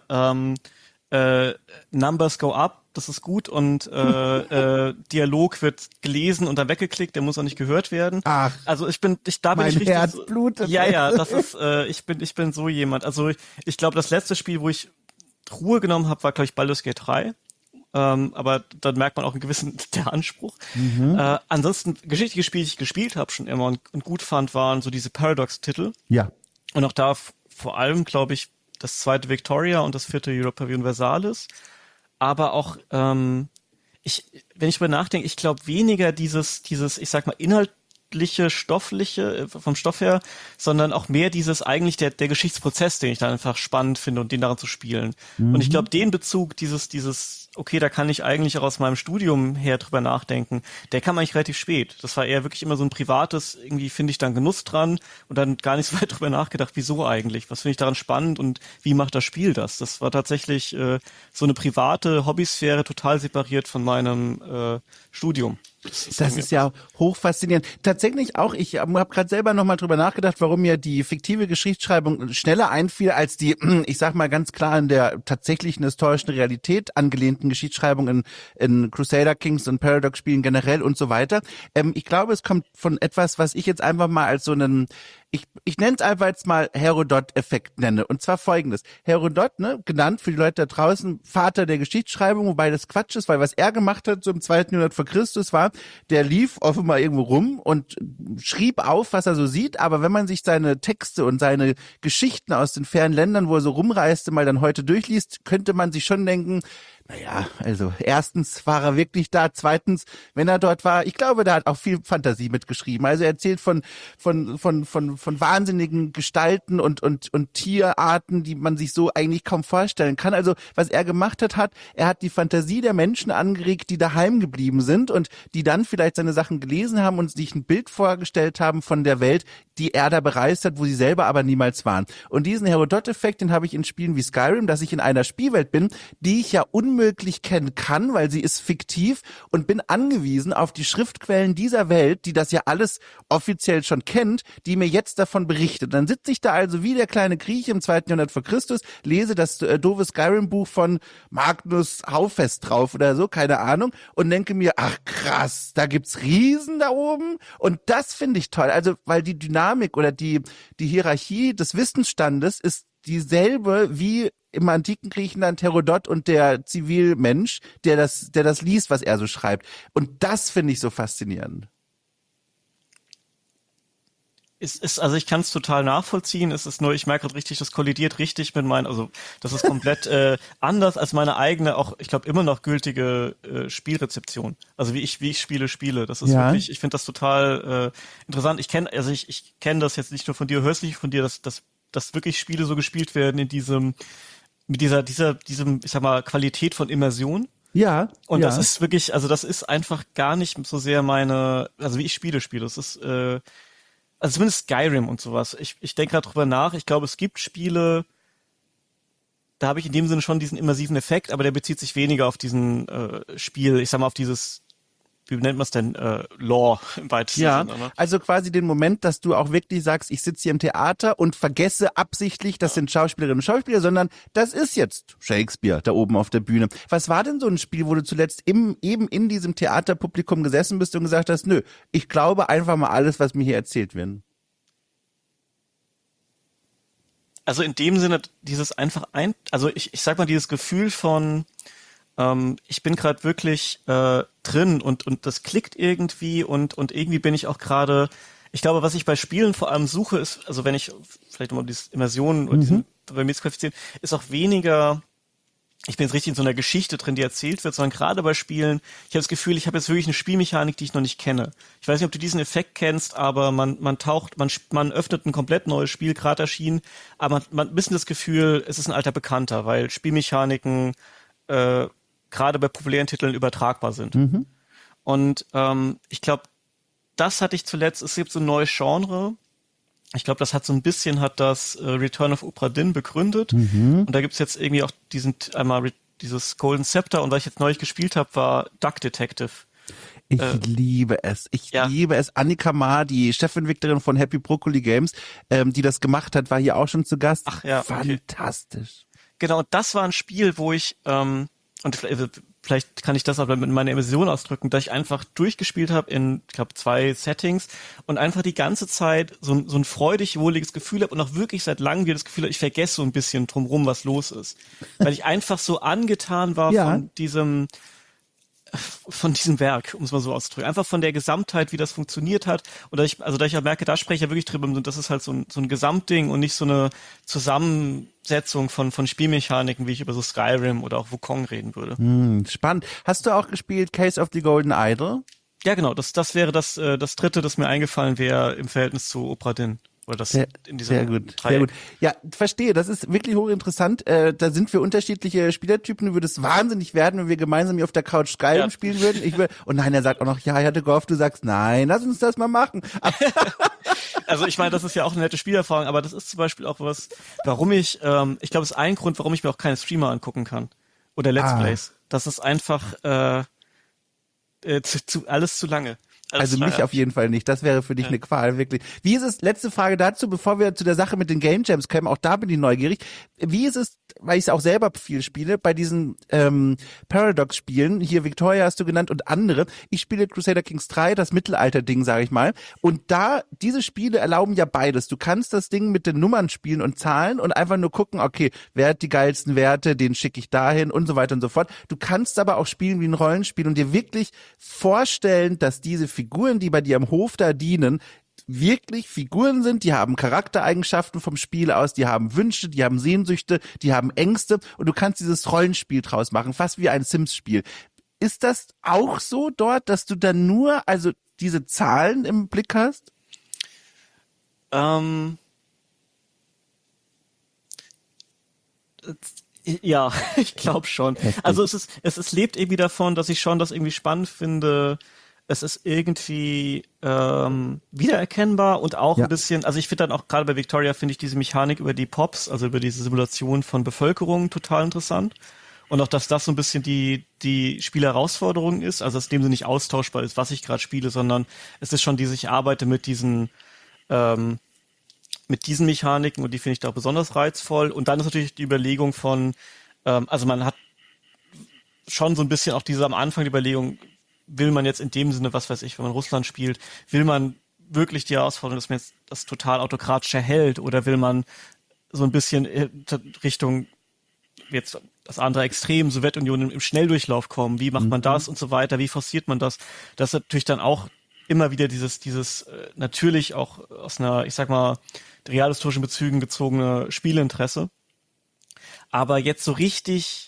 S2: Numbers go up, das ist gut und Dialog wird gelesen und dann weggeklickt, der muss auch nicht gehört werden.
S1: Ach,
S2: also da bin ich richtig.
S1: Mein Herz blutet.
S2: Ja, das ist, ich bin so jemand. Also ich glaube, das letzte Spiel, wo ich Ruhe genommen habe, war, glaube ich, Baldur's Gate 3. Aber dann merkt man auch einen gewissen der Anspruch. Ansonsten, geschichtliche Spiele, die ich gespielt habe schon immer und gut fand, waren so diese Paradox-Titel.
S1: Ja.
S2: Und auch da vor allem, glaube ich, das zweite Victoria und das vierte Europa Universalis. Aber auch, wenn ich darüber nachdenke, ich glaube weniger dieses, ich sag mal, inhaltliche, stoffliche, vom Stoff her, sondern auch mehr dieses eigentlich der Geschichtsprozess, den ich dann einfach spannend finde und den daran zu spielen. Und ich glaube, den Bezug, dieses, okay, da kann ich eigentlich auch aus meinem Studium her drüber nachdenken, der kam eigentlich relativ spät. Das war eher wirklich immer so ein privates, irgendwie finde ich dann Genuss dran und dann gar nicht so weit drüber nachgedacht, wieso eigentlich, was finde ich daran spannend und wie macht das Spiel das? Das war tatsächlich so eine private Hobbysphäre, total separiert von meinem Studium.
S1: Das ist ja hochfaszinierend. Tatsächlich auch, ich habe gerade selber nochmal drüber nachgedacht, warum mir die fiktive Geschichtsschreibung schneller einfiel als die, ich sag mal ganz klar in der tatsächlichen historischen Realität angelehnten Geschichtsschreibung in Crusader Kings und Paradox-Spielen generell und so weiter. Ich glaube, es kommt von etwas, was ich jetzt einfach mal als so einen, ich nenne es einfach jetzt mal Herodot-Effekt nenne. Und zwar folgendes. Herodot, ne, genannt für die Leute da draußen, Vater der Geschichtsschreibung, wobei das Quatsch ist, weil was er gemacht hat, so im 2. Jahrhundert vor Christus war, der lief offenbar irgendwo rum und schrieb auf, was er so sieht, aber wenn man sich seine Texte und seine Geschichten aus den fernen Ländern, wo er so rumreiste, mal dann heute durchliest, könnte man sich schon denken, naja, also erstens war er wirklich da, zweitens, wenn er dort war, ich glaube, da hat auch viel Fantasie mitgeschrieben. Also er erzählt von von wahnsinnigen Gestalten und Tierarten, die man sich so eigentlich kaum vorstellen kann. Also was er gemacht hat, er hat die Fantasie der Menschen angeregt, die daheim geblieben sind und die dann vielleicht seine Sachen gelesen haben und sich ein Bild vorgestellt haben von der Welt, die er da bereist hat, wo sie selber aber niemals waren. Und diesen Herodot-Effekt, den habe ich in Spielen wie Skyrim, dass ich in einer Spielwelt bin, die ich ja unmöglich kennen kann, weil sie ist fiktiv und bin angewiesen auf die Schriftquellen dieser Welt, die das ja alles offiziell schon kennt, die mir jetzt davon berichtet. Dann sitze ich da also wie der kleine Grieche im 2. Jahrhundert vor Christus, lese das doofe Skyrim-Buch von Magnus Haufest drauf oder so, keine Ahnung, und denke mir, ach krass, da gibt's Riesen da oben und das finde ich toll. Also, weil die Dynamik oder die Hierarchie des Wissensstandes ist dieselbe wie im antiken Griechenland Herodot und der Zivilmensch, der das liest, was er so schreibt. Und das finde ich so faszinierend.
S2: Also ich kann es total nachvollziehen. Es ist nur, ich merke gerade richtig, das kollidiert richtig mit meinen, also das ist komplett anders als meine eigene, auch ich glaube immer noch gültige Spielrezeption. Also wie ich spiele. Das ist wirklich, ich finde das total interessant. Ich kenne das jetzt nicht nur von dir, hörst nicht von dir, dass wirklich Spiele so gespielt werden in diesem, ich sag mal, Qualität von Immersion.
S1: Ja.
S2: Und das ist wirklich, also das ist einfach gar nicht so sehr also wie ich spiele. Das ist also zumindest Skyrim und sowas. Ich denke gerade drüber nach. Ich glaube, es gibt Spiele, da habe ich in dem Sinne schon diesen immersiven Effekt, aber der bezieht sich weniger auf diesen Spiel, ich sag mal auf dieses, wie nennt man es denn, Lore im weitesten Sinne. Ne?
S1: Also quasi den Moment, dass du auch wirklich sagst, ich sitze hier im Theater und vergesse absichtlich, das sind Schauspielerinnen und Schauspieler, sondern das ist jetzt Shakespeare da oben auf der Bühne. Was war denn so ein Spiel, wo du zuletzt eben in diesem Theaterpublikum gesessen bist und gesagt hast, nö, ich glaube einfach mal alles, was mir hier erzählt wird?
S2: Also in dem Sinne, dieses einfach also ich sag mal, dieses Gefühl von ich bin gerade wirklich drin und das klickt irgendwie und irgendwie bin ich auch gerade, ich glaube, was ich bei Spielen vor allem suche, ist, also wenn ich vielleicht mal diese Immersion und diesen bei mir zu qualifizieren, ist auch weniger, ich bin jetzt richtig in so einer Geschichte drin, die erzählt wird, sondern gerade bei Spielen, ich habe das Gefühl, ich habe jetzt wirklich eine Spielmechanik, die ich noch nicht kenne. Ich weiß nicht, ob du diesen Effekt kennst, aber man öffnet ein komplett neues Spiel, gerade erschienen, aber man hat ein bisschen das Gefühl, es ist ein alter Bekannter, weil Spielmechaniken gerade bei populären Titeln übertragbar sind. Und ich glaube, das hatte ich zuletzt, es gibt so ein neues Genre. Ich glaube, das Return of Obra Dinn begründet. Und da gibt's jetzt irgendwie auch dieses Golden Scepter. Und was ich jetzt neulich gespielt habe, war Duck Detective.
S1: Ich liebe es. Liebe es. Annika Maar, die Chefentwicklerin von Happy Broccoli Games, die das gemacht hat, war hier auch schon zu Gast.
S2: Ach ja,
S1: fantastisch.
S2: Okay. Genau, das war ein Spiel, wo ich und vielleicht kann ich das aber mit meiner Immersion ausdrücken, dass ich einfach durchgespielt habe in, ich glaube, 2 Settings und einfach die ganze Zeit so ein freudig, wohliges Gefühl habe und auch wirklich seit langem wieder das Gefühl habe, ich vergesse so ein bisschen drumherum, was los ist. Weil ich einfach so angetan war von diesem Werk, um es mal so auszudrücken. Einfach von der Gesamtheit, wie das funktioniert hat. Und da ich auch merke, da spreche ich ja wirklich drüber, und das ist halt so ein Gesamtding und nicht so eine Zusammensetzung von Spielmechaniken, wie ich über so Skyrim oder auch Wukong reden würde.
S1: Spannend. Hast du auch gespielt Case of the Golden Idol?
S2: Ja, genau. Das wäre das dritte, das mir eingefallen wäre im Verhältnis zu Obra Dinn. Oder das in diesem
S1: sehr gut,
S2: Dreieck.
S1: sehr gut. Ja, verstehe, das ist wirklich hochinteressant. Da sind wir unterschiedliche Spielertypen. Würde es wahnsinnig werden, wenn wir gemeinsam hier auf der Couch Skyrim spielen würden. Und nein, er sagt auch noch, ja, ich hatte gehofft, du sagst, nein, lass uns das mal machen.
S2: Also ich meine, das ist ja auch eine nette Spielerfahrung, aber das ist zum Beispiel auch was, warum ich glaube, es ist ein Grund, warum ich mir auch keine Streamer angucken kann. Oder Let's Plays. Das ist einfach alles zu lange.
S1: Also mich auf jeden Fall nicht. Das wäre für dich eine Qual, wirklich. Wie ist es, letzte Frage dazu, bevor wir zu der Sache mit den Game Jams kommen, auch da bin ich neugierig. Wie ist es, weil ich es auch selber viel spiele, bei diesen Paradox-Spielen, hier Victoria hast du genannt und andere, ich spiele Crusader Kings 3, das Mittelalter-Ding, sage ich mal, und diese Spiele erlauben ja beides. Du kannst das Ding mit den Nummern spielen und Zahlen und einfach nur gucken, okay, wer hat die geilsten Werte, den schicke ich dahin und so weiter und so fort. Du kannst aber auch spielen wie ein Rollenspiel und dir wirklich vorstellen, dass diese Figuren, die bei dir am Hof da dienen, wirklich Figuren sind, die haben Charaktereigenschaften vom Spiel aus, die haben Wünsche, die haben Sehnsüchte, die haben Ängste und du kannst dieses Rollenspiel draus machen, fast wie ein Sims-Spiel. Ist das auch so dort, dass du dann nur diese Zahlen im Blick hast?
S2: Ja, ich glaube schon.
S1: Heftig.
S2: Also es lebt irgendwie davon, dass ich schon das irgendwie spannend finde. Es ist irgendwie wiedererkennbar und auch
S1: Ja.
S2: ein bisschen, also ich finde dann auch gerade bei Victoria finde ich diese Mechanik über die Pops, also über diese Simulation von Bevölkerung total interessant. Und auch, dass das so ein bisschen die Spielherausforderung ist, also dass dem sie nicht austauschbar ist, was ich gerade spiele, sondern es ist schon ich arbeite ähm, mit diesen Mechaniken und die finde ich da auch besonders reizvoll. Und dann ist natürlich die Überlegung von, also man hat schon so ein bisschen auch diese am Anfang die Überlegung, will man jetzt in dem Sinne, was weiß ich, wenn man Russland spielt, will man wirklich die Herausforderung, dass man jetzt das total autokratische hält oder will man so ein bisschen Richtung jetzt das andere Extrem, Sowjetunion im Schnelldurchlauf kommen, wie macht man das und so weiter, wie forciert man das? Das ist natürlich dann auch immer wieder dieses natürlich auch aus einer, ich sag mal, realhistorischen Bezügen gezogene Spielinteresse. Aber jetzt so richtig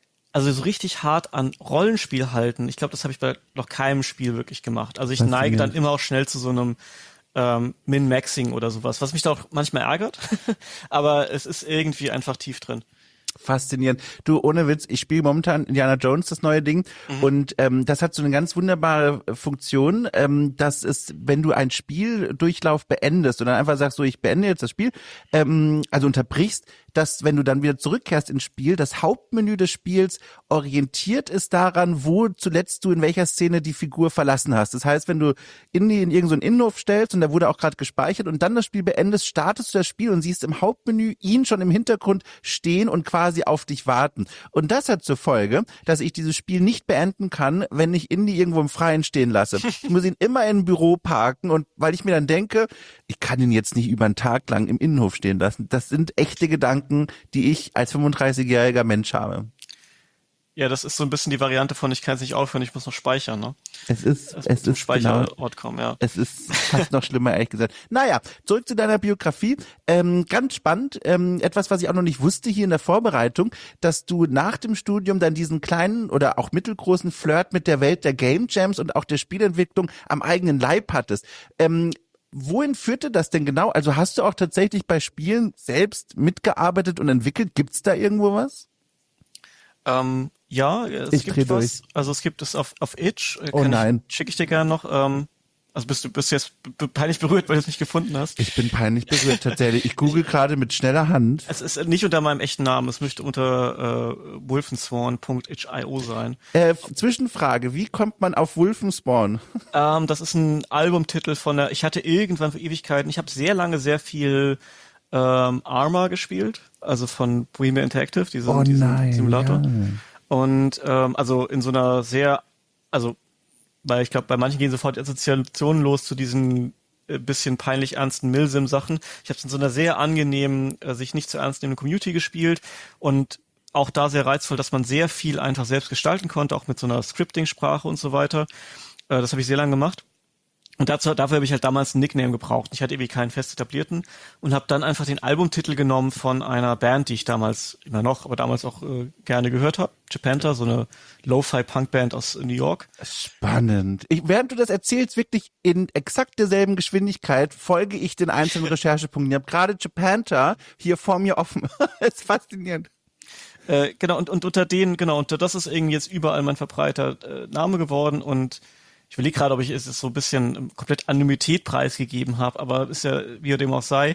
S2: hart an Rollenspiel halten, ich glaube, das habe ich bei noch keinem Spiel wirklich gemacht. Also ich neige dann immer auch schnell zu so einem Min-Maxing oder sowas, was mich da auch manchmal ärgert, aber es ist irgendwie einfach tief drin.
S1: Faszinierend. Du, ohne Witz, ich spiele momentan Indiana Jones, das neue Ding, und das hat so eine ganz wunderbare Funktion, dass es, wenn du einen Spieldurchlauf beendest und dann einfach sagst, so, ich beende jetzt das Spiel, also unterbrichst, dass, wenn du dann wieder zurückkehrst ins Spiel, das Hauptmenü des Spiels orientiert ist daran, wo zuletzt du in welcher Szene die Figur verlassen hast. Das heißt, wenn du in irgendeinen Innenhof stellst und da wurde auch gerade gespeichert und dann das Spiel beendest, startest du das Spiel und siehst im Hauptmenü ihn schon im Hintergrund stehen und quasi auf dich warten. Und das hat zur Folge, dass ich dieses Spiel nicht beenden kann, wenn ich Indy irgendwo im Freien stehen lasse. Ich muss ihn immer in ein Büro parken, und weil ich mir dann denke, ich kann ihn jetzt nicht über einen Tag lang im Innenhof stehen lassen. Das sind echte Gedanken, die ich als 35-jähriger Mensch habe.
S2: Ja, das ist so ein bisschen die Variante von, ich kann es nicht aufhören, ich muss noch speichern, ne?
S1: Es ist genau,
S2: Speicherort kommen, ja.
S1: es ist fast noch schlimmer, ehrlich gesagt. Naja, zurück zu deiner Biografie. Ganz spannend, etwas, was ich auch noch nicht wusste hier in der Vorbereitung, dass du nach dem Studium dann diesen kleinen oder auch mittelgroßen Flirt mit der Welt der Game Jams und auch der Spielentwicklung am eigenen Leib hattest. Wohin führte das denn genau? Also hast du auch tatsächlich bei Spielen selbst mitgearbeitet und entwickelt? Gibt's da irgendwo was?
S2: Ja, es gibt was. Also es gibt es auf Itch.
S1: Oh nein.
S2: Schicke ich dir gerne noch. Also bist du jetzt peinlich berührt, weil du es nicht gefunden hast?
S1: Ich bin peinlich berührt tatsächlich. Ich google gerade mit schneller Hand.
S2: Es ist nicht unter meinem echten Namen. Es müsste unter wolfensworn.itch.io sein.
S1: Zwischenfrage, wie kommt man auf Wolfenspawn?
S2: Das ist ein Albumtitel ich hatte irgendwann vor Ewigkeiten, ich habe sehr lange sehr viel Arma gespielt, also von Bohemia Interactive, diesen Simulator.
S1: Ja.
S2: Und also in so einer weil ich glaube, bei manchen gehen sofort die Assoziationen los zu diesen bisschen peinlich ernsten Milsim-Sachen. Ich habe es in so einer sehr angenehmen, sich nicht zu ernst nehmenden Community gespielt und auch da sehr reizvoll, dass man sehr viel einfach selbst gestalten konnte, auch mit so einer Scripting-Sprache und so weiter. Das habe ich sehr lange gemacht. Und dafür habe ich halt damals einen Nickname gebraucht. Ich hatte irgendwie keinen fest etablierten und habe dann einfach den Albumtitel genommen von einer Band, die ich damals, immer noch, aber damals auch gerne gehört habe. Japanta, so eine Lo-Fi-Punk-Band aus New York.
S1: Spannend. Während du das erzählst, wirklich in exakt derselben Geschwindigkeit folge ich den einzelnen Recherchepunkten. Ich habe gerade Japanta hier vor mir offen. Das ist faszinierend.
S2: Genau, und und das ist irgendwie jetzt überall mein verbreiter Name geworden und ich überlege gerade, ob ich es so ein bisschen komplett Anonymität preisgegeben habe, aber ist ja, wie dem auch sei.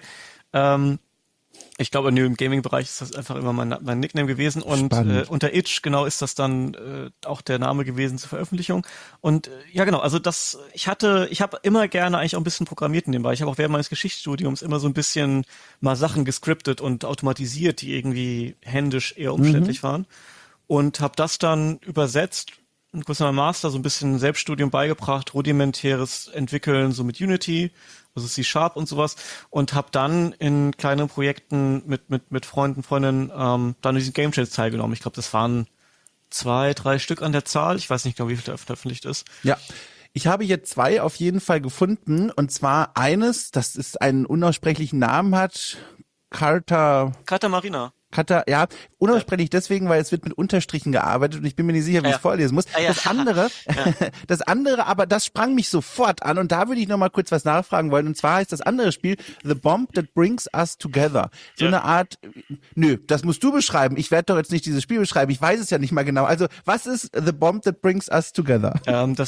S2: Ich glaube, im Gaming-Bereich ist das einfach immer mein Nickname gewesen und unter Itch, genau, ist das dann auch der Name gewesen zur Veröffentlichung. Und ja, genau, also ich habe immer gerne eigentlich auch ein bisschen programmiert in dem Bereich. Ich habe auch während meines Geschichtsstudiums immer so ein bisschen mal Sachen gescriptet und automatisiert, die irgendwie händisch eher umständlich waren. Und habe das dann übersetzt, kurz nach meinem Master so ein bisschen Selbststudium beigebracht, rudimentäres Entwickeln, so mit Unity, also C# und sowas, und habe dann in kleineren Projekten mit Freunden, Freundinnen dann in diesen Game Jams teilgenommen. Ich glaube, das waren 2, 3 Stück an der Zahl. Ich weiß nicht genau, wie viel da veröffentlicht ist.
S1: Ja. Ich habe hier 2 auf jeden Fall gefunden, und zwar eines, das ist einen unaussprechlichen Namen hat, Carta Ja, unaussprechlich deswegen, weil es wird mit Unterstrichen gearbeitet und ich bin mir nicht sicher, wie ich es vorlesen muss. Das andere, aber das sprang mich sofort an und da würde ich noch mal kurz was nachfragen wollen. Und zwar heißt das andere Spiel The Bomb That Brings Us Together. So eine Art, das musst du beschreiben. Ich werde doch jetzt nicht dieses Spiel beschreiben. Ich weiß es ja nicht mal genau. Also, was ist The Bomb That Brings Us Together?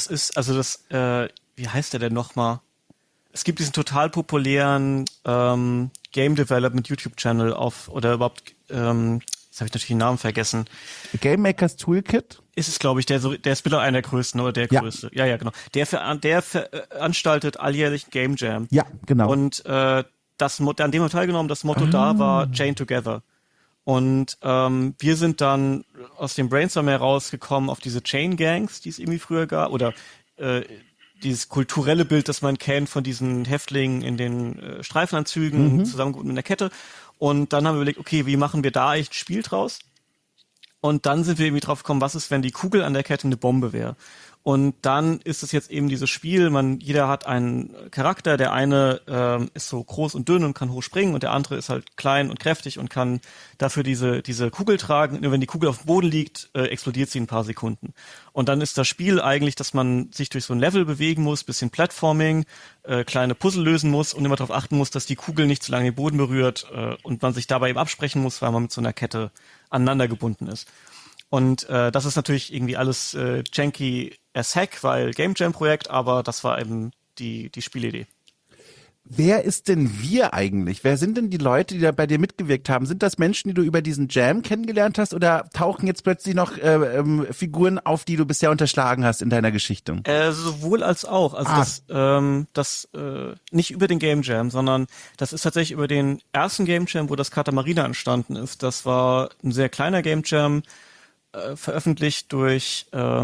S2: Wie heißt der denn nochmal? Es gibt diesen total populären Game Development YouTube-Channel jetzt habe ich natürlich den Namen vergessen.
S1: Game Makers Toolkit?
S2: Ist es, glaube ich, der ist wieder einer der größten oder der größte. Ja, genau. Der veranstaltet alljährlich Game Jam.
S1: Ja, genau.
S2: Und an dem haben wir teilgenommen, das Motto da war Chain Together. Und wir sind dann aus dem Brainstorm herausgekommen auf diese Chain Gangs, die es irgendwie früher gab, oder dieses kulturelle Bild, das man kennt von diesen Häftlingen in den Streifenanzügen, zusammengebunden in der Kette. Und dann haben wir überlegt, okay, wie machen wir da eigentlich ein Spiel draus? Und dann sind wir irgendwie drauf gekommen, was ist, wenn die Kugel an der Kette eine Bombe wäre? Und dann ist es jetzt eben dieses Spiel, jeder hat einen Charakter, der eine ist so groß und dünn und kann hoch springen und der andere ist halt klein und kräftig und kann dafür diese Kugel tragen. Nur wenn die Kugel auf dem Boden liegt, explodiert sie in ein paar Sekunden. Und dann ist das Spiel eigentlich, dass man sich durch so ein Level bewegen muss, bisschen Platforming, kleine Puzzle lösen muss und immer darauf achten muss, dass die Kugel nicht zu lange den Boden berührt und man sich dabei eben absprechen muss, weil man mit so einer Kette aneinander gebunden ist. Und das ist natürlich irgendwie alles janky as heck, weil Game Jam Projekt, aber das war eben die Spielidee.
S1: Wer ist denn wir eigentlich? Wer sind denn die Leute, die da bei dir mitgewirkt haben? Sind das Menschen, die du über diesen Jam kennengelernt hast oder tauchen jetzt plötzlich noch Figuren auf, die du bisher unterschlagen hast in deiner Geschichte?
S2: Sowohl als auch. Also das nicht über den Game Jam, sondern das ist tatsächlich über den ersten Game Jam, wo das Katamarina entstanden ist. Das war ein sehr kleiner Game Jam, veröffentlicht durch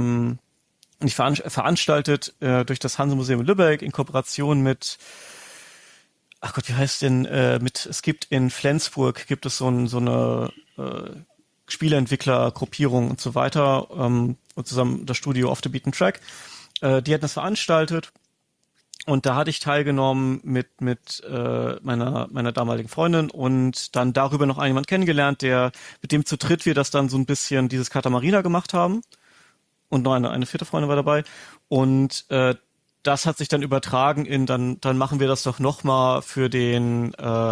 S2: veranstaltet durch das Hanse-Museum in Lübeck in Kooperation mit wie heißt denn, es gibt in Flensburg, gibt es so eine Spieleentwicklergruppierung und so weiter, und zusammen das Studio Off the Beaten Track. Die hatten das veranstaltet und da hatte ich teilgenommen mit meiner damaligen Freundin und dann darüber noch jemand kennengelernt, mit dem zu dritt wir das dann so ein bisschen dieses Katamarina gemacht haben und noch eine vierte Freundin war dabei und das hat sich dann übertragen dann machen wir das doch nochmal für diesen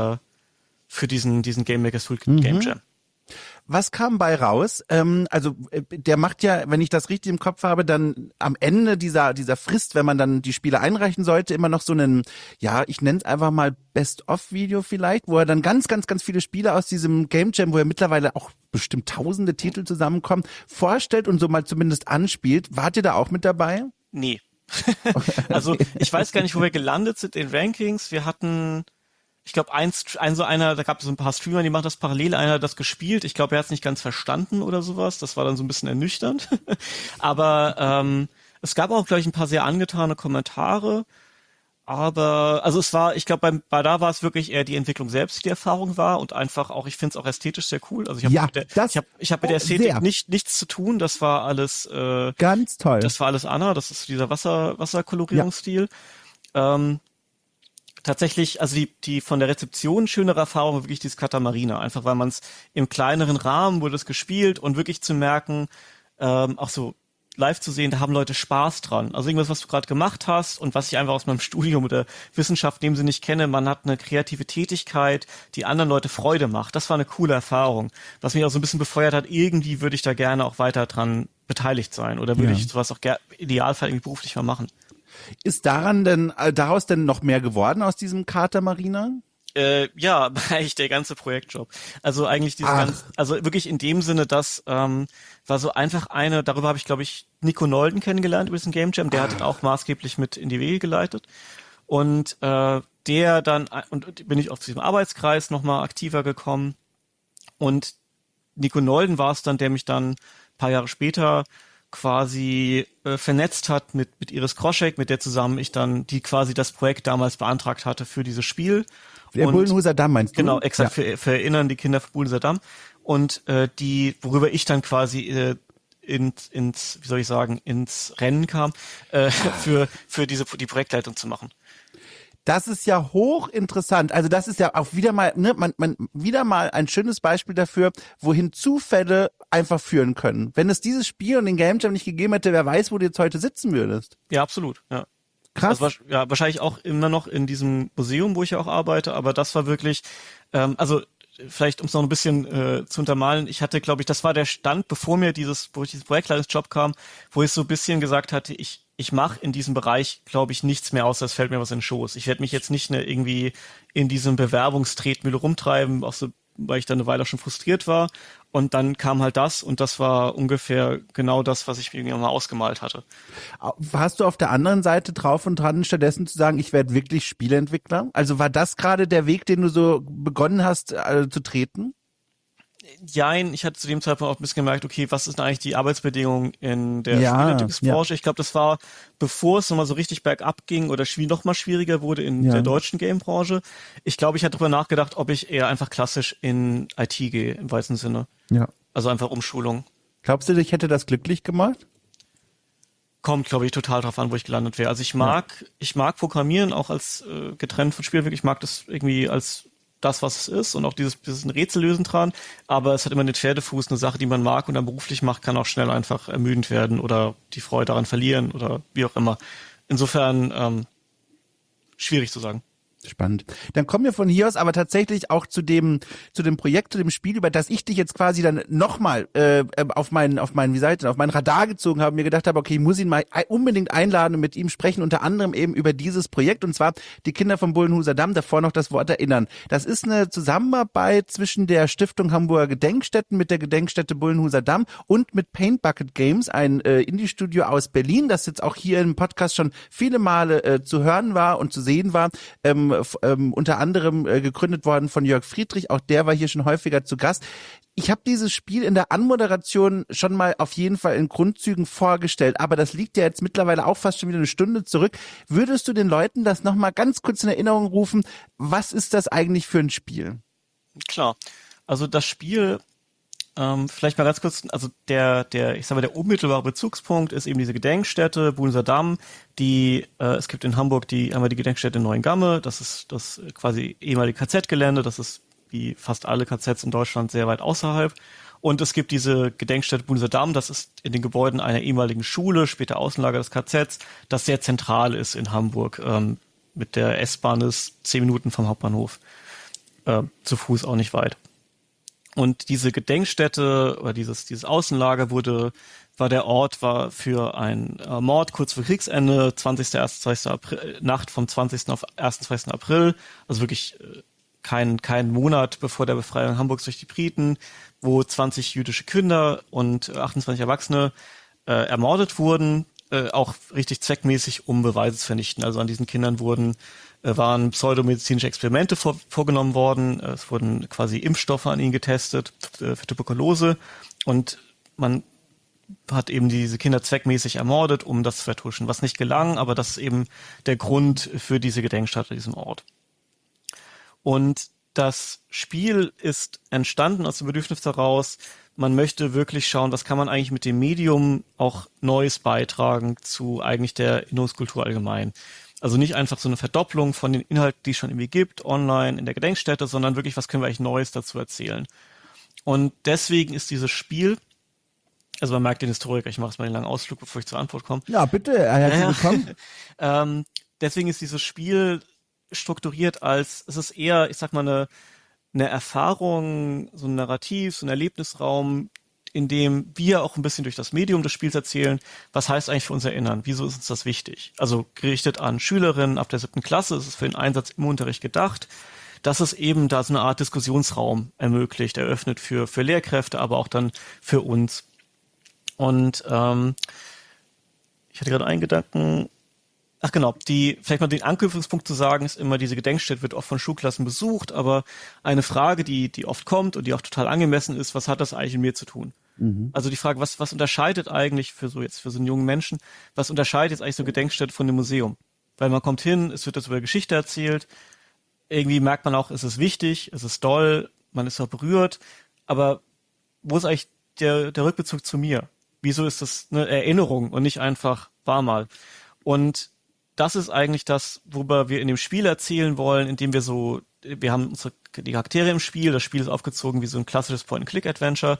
S2: Game Makers Toolkit Game Jam.
S1: Was kam bei raus? Der macht ja, wenn ich das richtig im Kopf habe, dann am Ende dieser Frist, wenn man dann die Spiele einreichen sollte, immer noch so einen, ich nenne es einfach mal Best-of-Video vielleicht, wo er dann ganz, ganz, ganz viele Spiele aus diesem Game Jam, wo er mittlerweile auch bestimmt tausende Titel zusammenkommen, vorstellt und so mal zumindest anspielt. Wart ihr da auch mit dabei?
S2: Nee. Also ich weiß gar nicht, wo wir gelandet sind in Rankings. Wir hatten, ich glaube, da gab es so ein paar Streamer, die machen das parallel, einer hat das gespielt. Ich glaube, er hat es nicht ganz verstanden oder sowas. Das war dann so ein bisschen ernüchternd. Aber es gab auch, glaube ich, ein paar sehr angetane Kommentare. Aber, also ich glaube, bei da war es wirklich eher die Entwicklung selbst, die Erfahrung war und einfach auch, ich finde es auch ästhetisch sehr cool. Also ich habe mit der Ästhetik nichts zu tun, das war alles
S1: ganz toll.
S2: Das war alles Anna, das ist dieser Wasserkolorierungsstil. Tatsächlich, also die von der Rezeption schönere Erfahrung war wirklich dieses Katamarina, einfach weil man es im kleineren Rahmen wurde es gespielt und wirklich zu merken, auch so live zu sehen, da haben Leute Spaß dran. Also irgendwas, was du gerade gemacht hast und was ich einfach aus meinem Studium oder Wissenschaft in dem Sinne nicht kenne, man hat eine kreative Tätigkeit, die anderen Leute Freude macht. Das war eine coole Erfahrung. Was mich auch so ein bisschen befeuert hat, irgendwie würde ich da gerne auch weiter dran beteiligt sein oder würde ich sowas auch idealfall irgendwie beruflich mal machen.
S1: Ist daraus denn noch mehr geworden aus diesem Katamarina?
S2: Ja, eigentlich der ganze Projektjob. Also eigentlich also wirklich in dem Sinne, das war so einfach darüber habe ich, glaube ich, Nico Nolden kennengelernt über diesen Game Jam, der hat ihn auch maßgeblich mit in die Wege geleitet. Und bin ich auf diesem Arbeitskreis nochmal aktiver gekommen. Und Nico Nolden war es dann, der mich dann ein paar Jahre später quasi vernetzt hat mit Iris Kroschek, mit der zusammen die quasi das Projekt damals beantragt hatte für dieses Spiel.
S1: Der Bullenhuser Damm meinst du?
S2: Genau, exakt, für Erinnern die Kinder von Bullenhuser Damm. Und worüber ich dann quasi ins Rennen kam, für die Projektleitung zu machen.
S1: Das ist ja hochinteressant. Also das ist ja auch wieder mal, ne, wieder mal ein schönes Beispiel dafür, wohin Zufälle einfach führen können. Wenn es dieses Spiel und den Game Jam nicht gegeben hätte, wer weiß, wo du jetzt heute sitzen würdest.
S2: Ja, absolut, ja.
S1: Krass.
S2: Also, ja, wahrscheinlich auch immer noch in diesem Museum, wo ich ja auch arbeite, aber das war wirklich, also vielleicht um es noch ein bisschen zu untermalen, ich hatte, glaube ich, das war der Stand, wo ich dieses Projektleitungsjob kam, wo ich so ein bisschen gesagt hatte, ich mache in diesem Bereich, glaube ich, nichts mehr, außer es fällt mir was in den Schoß. Ich werde mich jetzt nicht irgendwie in diesem Bewerbungstretmühle rumtreiben, auch so, weil ich dann eine Weile schon frustriert war. Und dann kam halt das und das war ungefähr genau das, was ich mir irgendwann mal ausgemalt hatte.
S1: Hast du auf der anderen Seite drauf und dran, stattdessen zu sagen, ich werde wirklich Spieleentwickler? Also war das gerade der Weg, den du so begonnen hast zu treten?
S2: Jein, ich hatte zu dem Zeitpunkt auch ein bisschen gemerkt, okay, was ist denn eigentlich die Arbeitsbedingung in der Spieleentwicklungsbranche? Ja. Ich glaube, das war, bevor es nochmal so richtig bergab ging oder noch mal schwieriger wurde in der deutschen Gamebranche. Ich glaube, ich hatte darüber nachgedacht, ob ich eher einfach klassisch in IT gehe, im weitesten Sinne.
S1: Ja.
S2: Also einfach Umschulung.
S1: Glaubst du, dich hätte das glücklich gemacht?
S2: Kommt, glaube ich, total drauf an, wo ich gelandet wäre. Also ich mag Programmieren auch als getrennt von Spielentwicklung. Ich mag das irgendwie als das, was es ist und auch dieses Rätsellösen dran, aber es hat immer den Pferdefuß, eine Sache, die man mag und dann beruflich macht, kann auch schnell einfach ermüdend werden oder die Freude daran verlieren oder wie auch immer. Insofern schwierig zu sagen.
S1: Spannend. Dann kommen wir von hier aus aber tatsächlich auch zu dem Projekt, zu dem Spiel, über das ich dich jetzt quasi dann nochmal auf mein Radar gezogen habe, mir gedacht habe, okay, ich muss ihn mal unbedingt einladen und mit ihm sprechen, unter anderem eben über dieses Projekt, und zwar die Kinder vom Bullenhuser Damm, davor noch das Wort erinnern. Das ist eine Zusammenarbeit zwischen der Stiftung Hamburger Gedenkstätten mit der Gedenkstätte Bullenhuser Damm und mit Paint Bucket Games, ein Indie-Studio aus Berlin, das jetzt auch hier im Podcast schon viele Male zu hören war und zu sehen war, unter anderem gegründet worden von Jörg Friedrich, auch der war hier schon häufiger zu Gast. Ich habe dieses Spiel in der Anmoderation schon mal auf jeden Fall in Grundzügen vorgestellt, aber das liegt ja jetzt mittlerweile auch fast schon wieder eine Stunde zurück. Würdest du den Leuten das nochmal ganz kurz in Erinnerung rufen? Was ist das eigentlich für ein Spiel? Klar,
S2: also das Spiel, vielleicht mal ganz kurz, also der unmittelbare Bezugspunkt ist eben diese Gedenkstätte Bullenhuser Damm, es gibt in Hamburg einmal die Gedenkstätte Neuengamme, das ist das quasi ehemalige KZ-Gelände, das ist wie fast alle KZs in Deutschland sehr weit außerhalb. Und es gibt diese Gedenkstätte Bullenhuser Damm, das ist in den Gebäuden einer ehemaligen Schule, später Außenlager des KZs, das sehr zentral ist in Hamburg. Mit der S-Bahn ist 10 Minuten vom Hauptbahnhof, zu Fuß auch nicht weit. Und diese Gedenkstätte oder dieses Außenlager war für einen Mord kurz vor Kriegsende, 20. April, Nacht vom 20. auf 1. 2. April, also wirklich kein Monat bevor der Befreiung Hamburgs durch die Briten, wo 20 jüdische Kinder und 28 Erwachsene ermordet wurden, auch richtig zweckmäßig, um Beweise zu vernichten. Also an diesen Kindern waren pseudomedizinische Experimente vorgenommen worden. Es wurden quasi Impfstoffe an ihnen getestet für Tuberkulose und man hat eben diese Kinder zweckmäßig ermordet, um das zu vertuschen, was nicht gelang, aber das ist eben der Grund für diese Gedenkstätte an diesem Ort. Und das Spiel ist entstanden aus dem Bedürfnis heraus, man möchte wirklich schauen, was kann man eigentlich mit dem Medium auch Neues beitragen zu eigentlich der Erinnerungskultur allgemein. Also nicht einfach so eine Verdopplung von den Inhalten, die es schon irgendwie gibt, online in der Gedenkstätte, sondern wirklich, was können wir eigentlich Neues dazu erzählen. Und deswegen ist dieses Spiel, also man merkt den Historiker, ich mache jetzt mal einen langen Ausflug, bevor ich zur Antwort komme.
S1: Ja, bitte, herzlich willkommen.
S2: Deswegen ist dieses Spiel strukturiert es ist eher, ich sag mal, eine Erfahrung, so ein Narrativ, so ein Erlebnisraum, in dem wir auch ein bisschen durch das Medium des Spiels erzählen, was heißt eigentlich für uns Erinnern, wieso ist uns das wichtig? Also gerichtet an Schülerinnen ab der 7. Klasse, ist es für den Einsatz im Unterricht gedacht, dass es eben da so eine Art Diskussionsraum eröffnet für Lehrkräfte, aber auch dann für uns. Und ich hatte gerade einen Gedanken. Ach genau, vielleicht mal den Anknüpfungspunkt zu sagen, ist immer, diese Gedenkstätte wird oft von Schulklassen besucht, aber eine Frage, die oft kommt und die auch total angemessen ist, was hat das eigentlich mit mir zu tun? Mhm. Also die Frage, was unterscheidet eigentlich für so einen jungen Menschen, was unterscheidet jetzt eigentlich so eine Gedenkstätte von dem Museum? Weil man kommt hin, es wird jetzt über Geschichte erzählt, irgendwie merkt man auch, es ist wichtig, es ist doll, man ist auch berührt, aber wo ist eigentlich der Rückbezug zu mir? Wieso ist das eine Erinnerung und nicht einfach war mal? Und das ist eigentlich das, worüber wir in dem Spiel erzählen wollen, indem wir haben die Charaktere im Spiel, das Spiel ist aufgezogen wie so ein klassisches Point-and-Click-Adventure,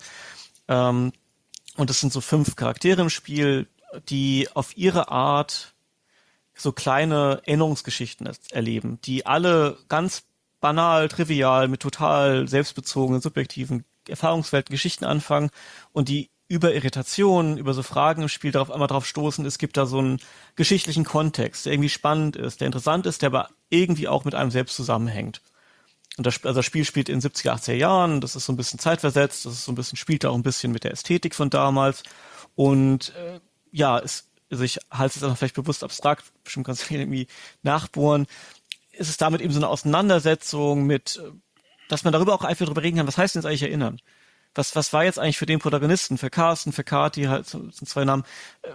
S2: und es sind so 5 Charaktere im Spiel, die auf ihre Art so kleine Erinnerungsgeschichten erleben, die alle ganz banal, trivial, mit total selbstbezogenen, subjektiven Erfahrungswelten, Geschichten anfangen und die über Irritationen, über so Fragen im Spiel einmal drauf stoßen, es gibt da so einen geschichtlichen Kontext, der irgendwie spannend ist, der interessant ist, der aber irgendwie auch mit einem selbst zusammenhängt. Und das Spiel spielt in 70er, 80er Jahren, das ist so ein bisschen zeitversetzt, das ist so ein bisschen, spielt da auch ein bisschen mit der Ästhetik von damals. Und also ich halte es auch vielleicht bewusst abstrakt, bestimmt ganz viel irgendwie nachbohren. Es ist damit eben so eine Auseinandersetzung mit, dass man darüber auch einfach drüber reden kann, was heißt denn jetzt eigentlich erinnern? Was war jetzt eigentlich für den Protagonisten, für Carsten, für Kati, halt sind 2 Namen,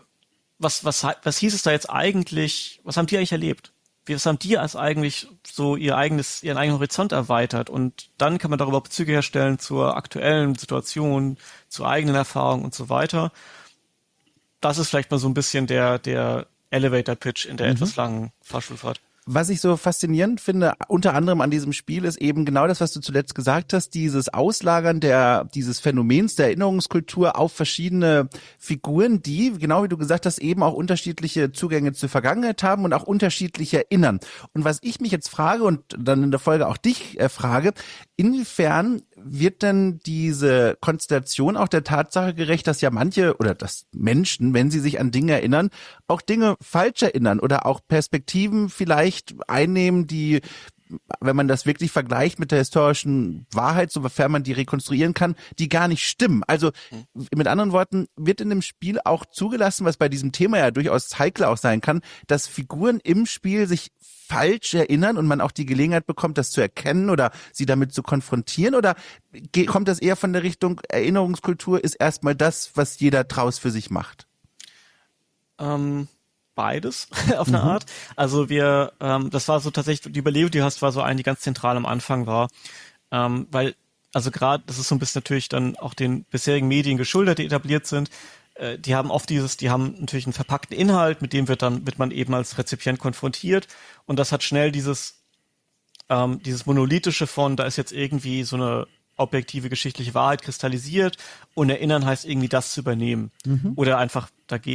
S2: was hieß es da jetzt eigentlich, was haben die eigentlich erlebt? Was haben die als eigentlich so ihren eigenen Horizont erweitert? Und dann kann man darüber Bezüge herstellen zur aktuellen Situation, zur eigenen Erfahrung und so weiter. Das ist vielleicht mal so ein bisschen der Elevator-Pitch in der etwas langen Fahrschulfahrt.
S1: Was ich so faszinierend finde, unter anderem an diesem Spiel, ist eben genau das, was du zuletzt gesagt hast, dieses Auslagern dieses Phänomens der Erinnerungskultur auf verschiedene Figuren, die, genau wie du gesagt hast, eben auch unterschiedliche Zugänge zur Vergangenheit haben und auch unterschiedlich erinnern. Und was ich mich jetzt frage und dann in der Folge auch dich frage, inwiefern wird denn diese Konstellation auch der Tatsache gerecht, dass ja dass Menschen, wenn sie sich an Dinge erinnern, auch Dinge falsch erinnern oder auch Perspektiven vielleicht einnehmen, die, wenn man das wirklich vergleicht mit der historischen Wahrheit, sofern man die rekonstruieren kann, die gar nicht stimmen. Also mit anderen Worten, wird in dem Spiel auch zugelassen, was bei diesem Thema ja durchaus heikel auch sein kann, dass Figuren im Spiel sich falsch erinnern und man auch die Gelegenheit bekommt, das zu erkennen oder sie damit zu konfrontieren? Oder kommt das eher von der Richtung, Erinnerungskultur ist erstmal das, was jeder draus für sich macht?
S2: Beides auf eine Art. Also das war so tatsächlich, die Überlegung, die du hast, war so eine, die ganz zentral am Anfang war, weil, also gerade, das ist so ein bisschen natürlich dann auch den bisherigen Medien geschuldet, die etabliert sind, die haben natürlich einen verpackten Inhalt, mit dem wird man eben als Rezipient konfrontiert und das hat schnell dieses monolithische von, da ist jetzt irgendwie so eine objektive geschichtliche Wahrheit kristallisiert und erinnern heißt irgendwie das zu übernehmen oder einfach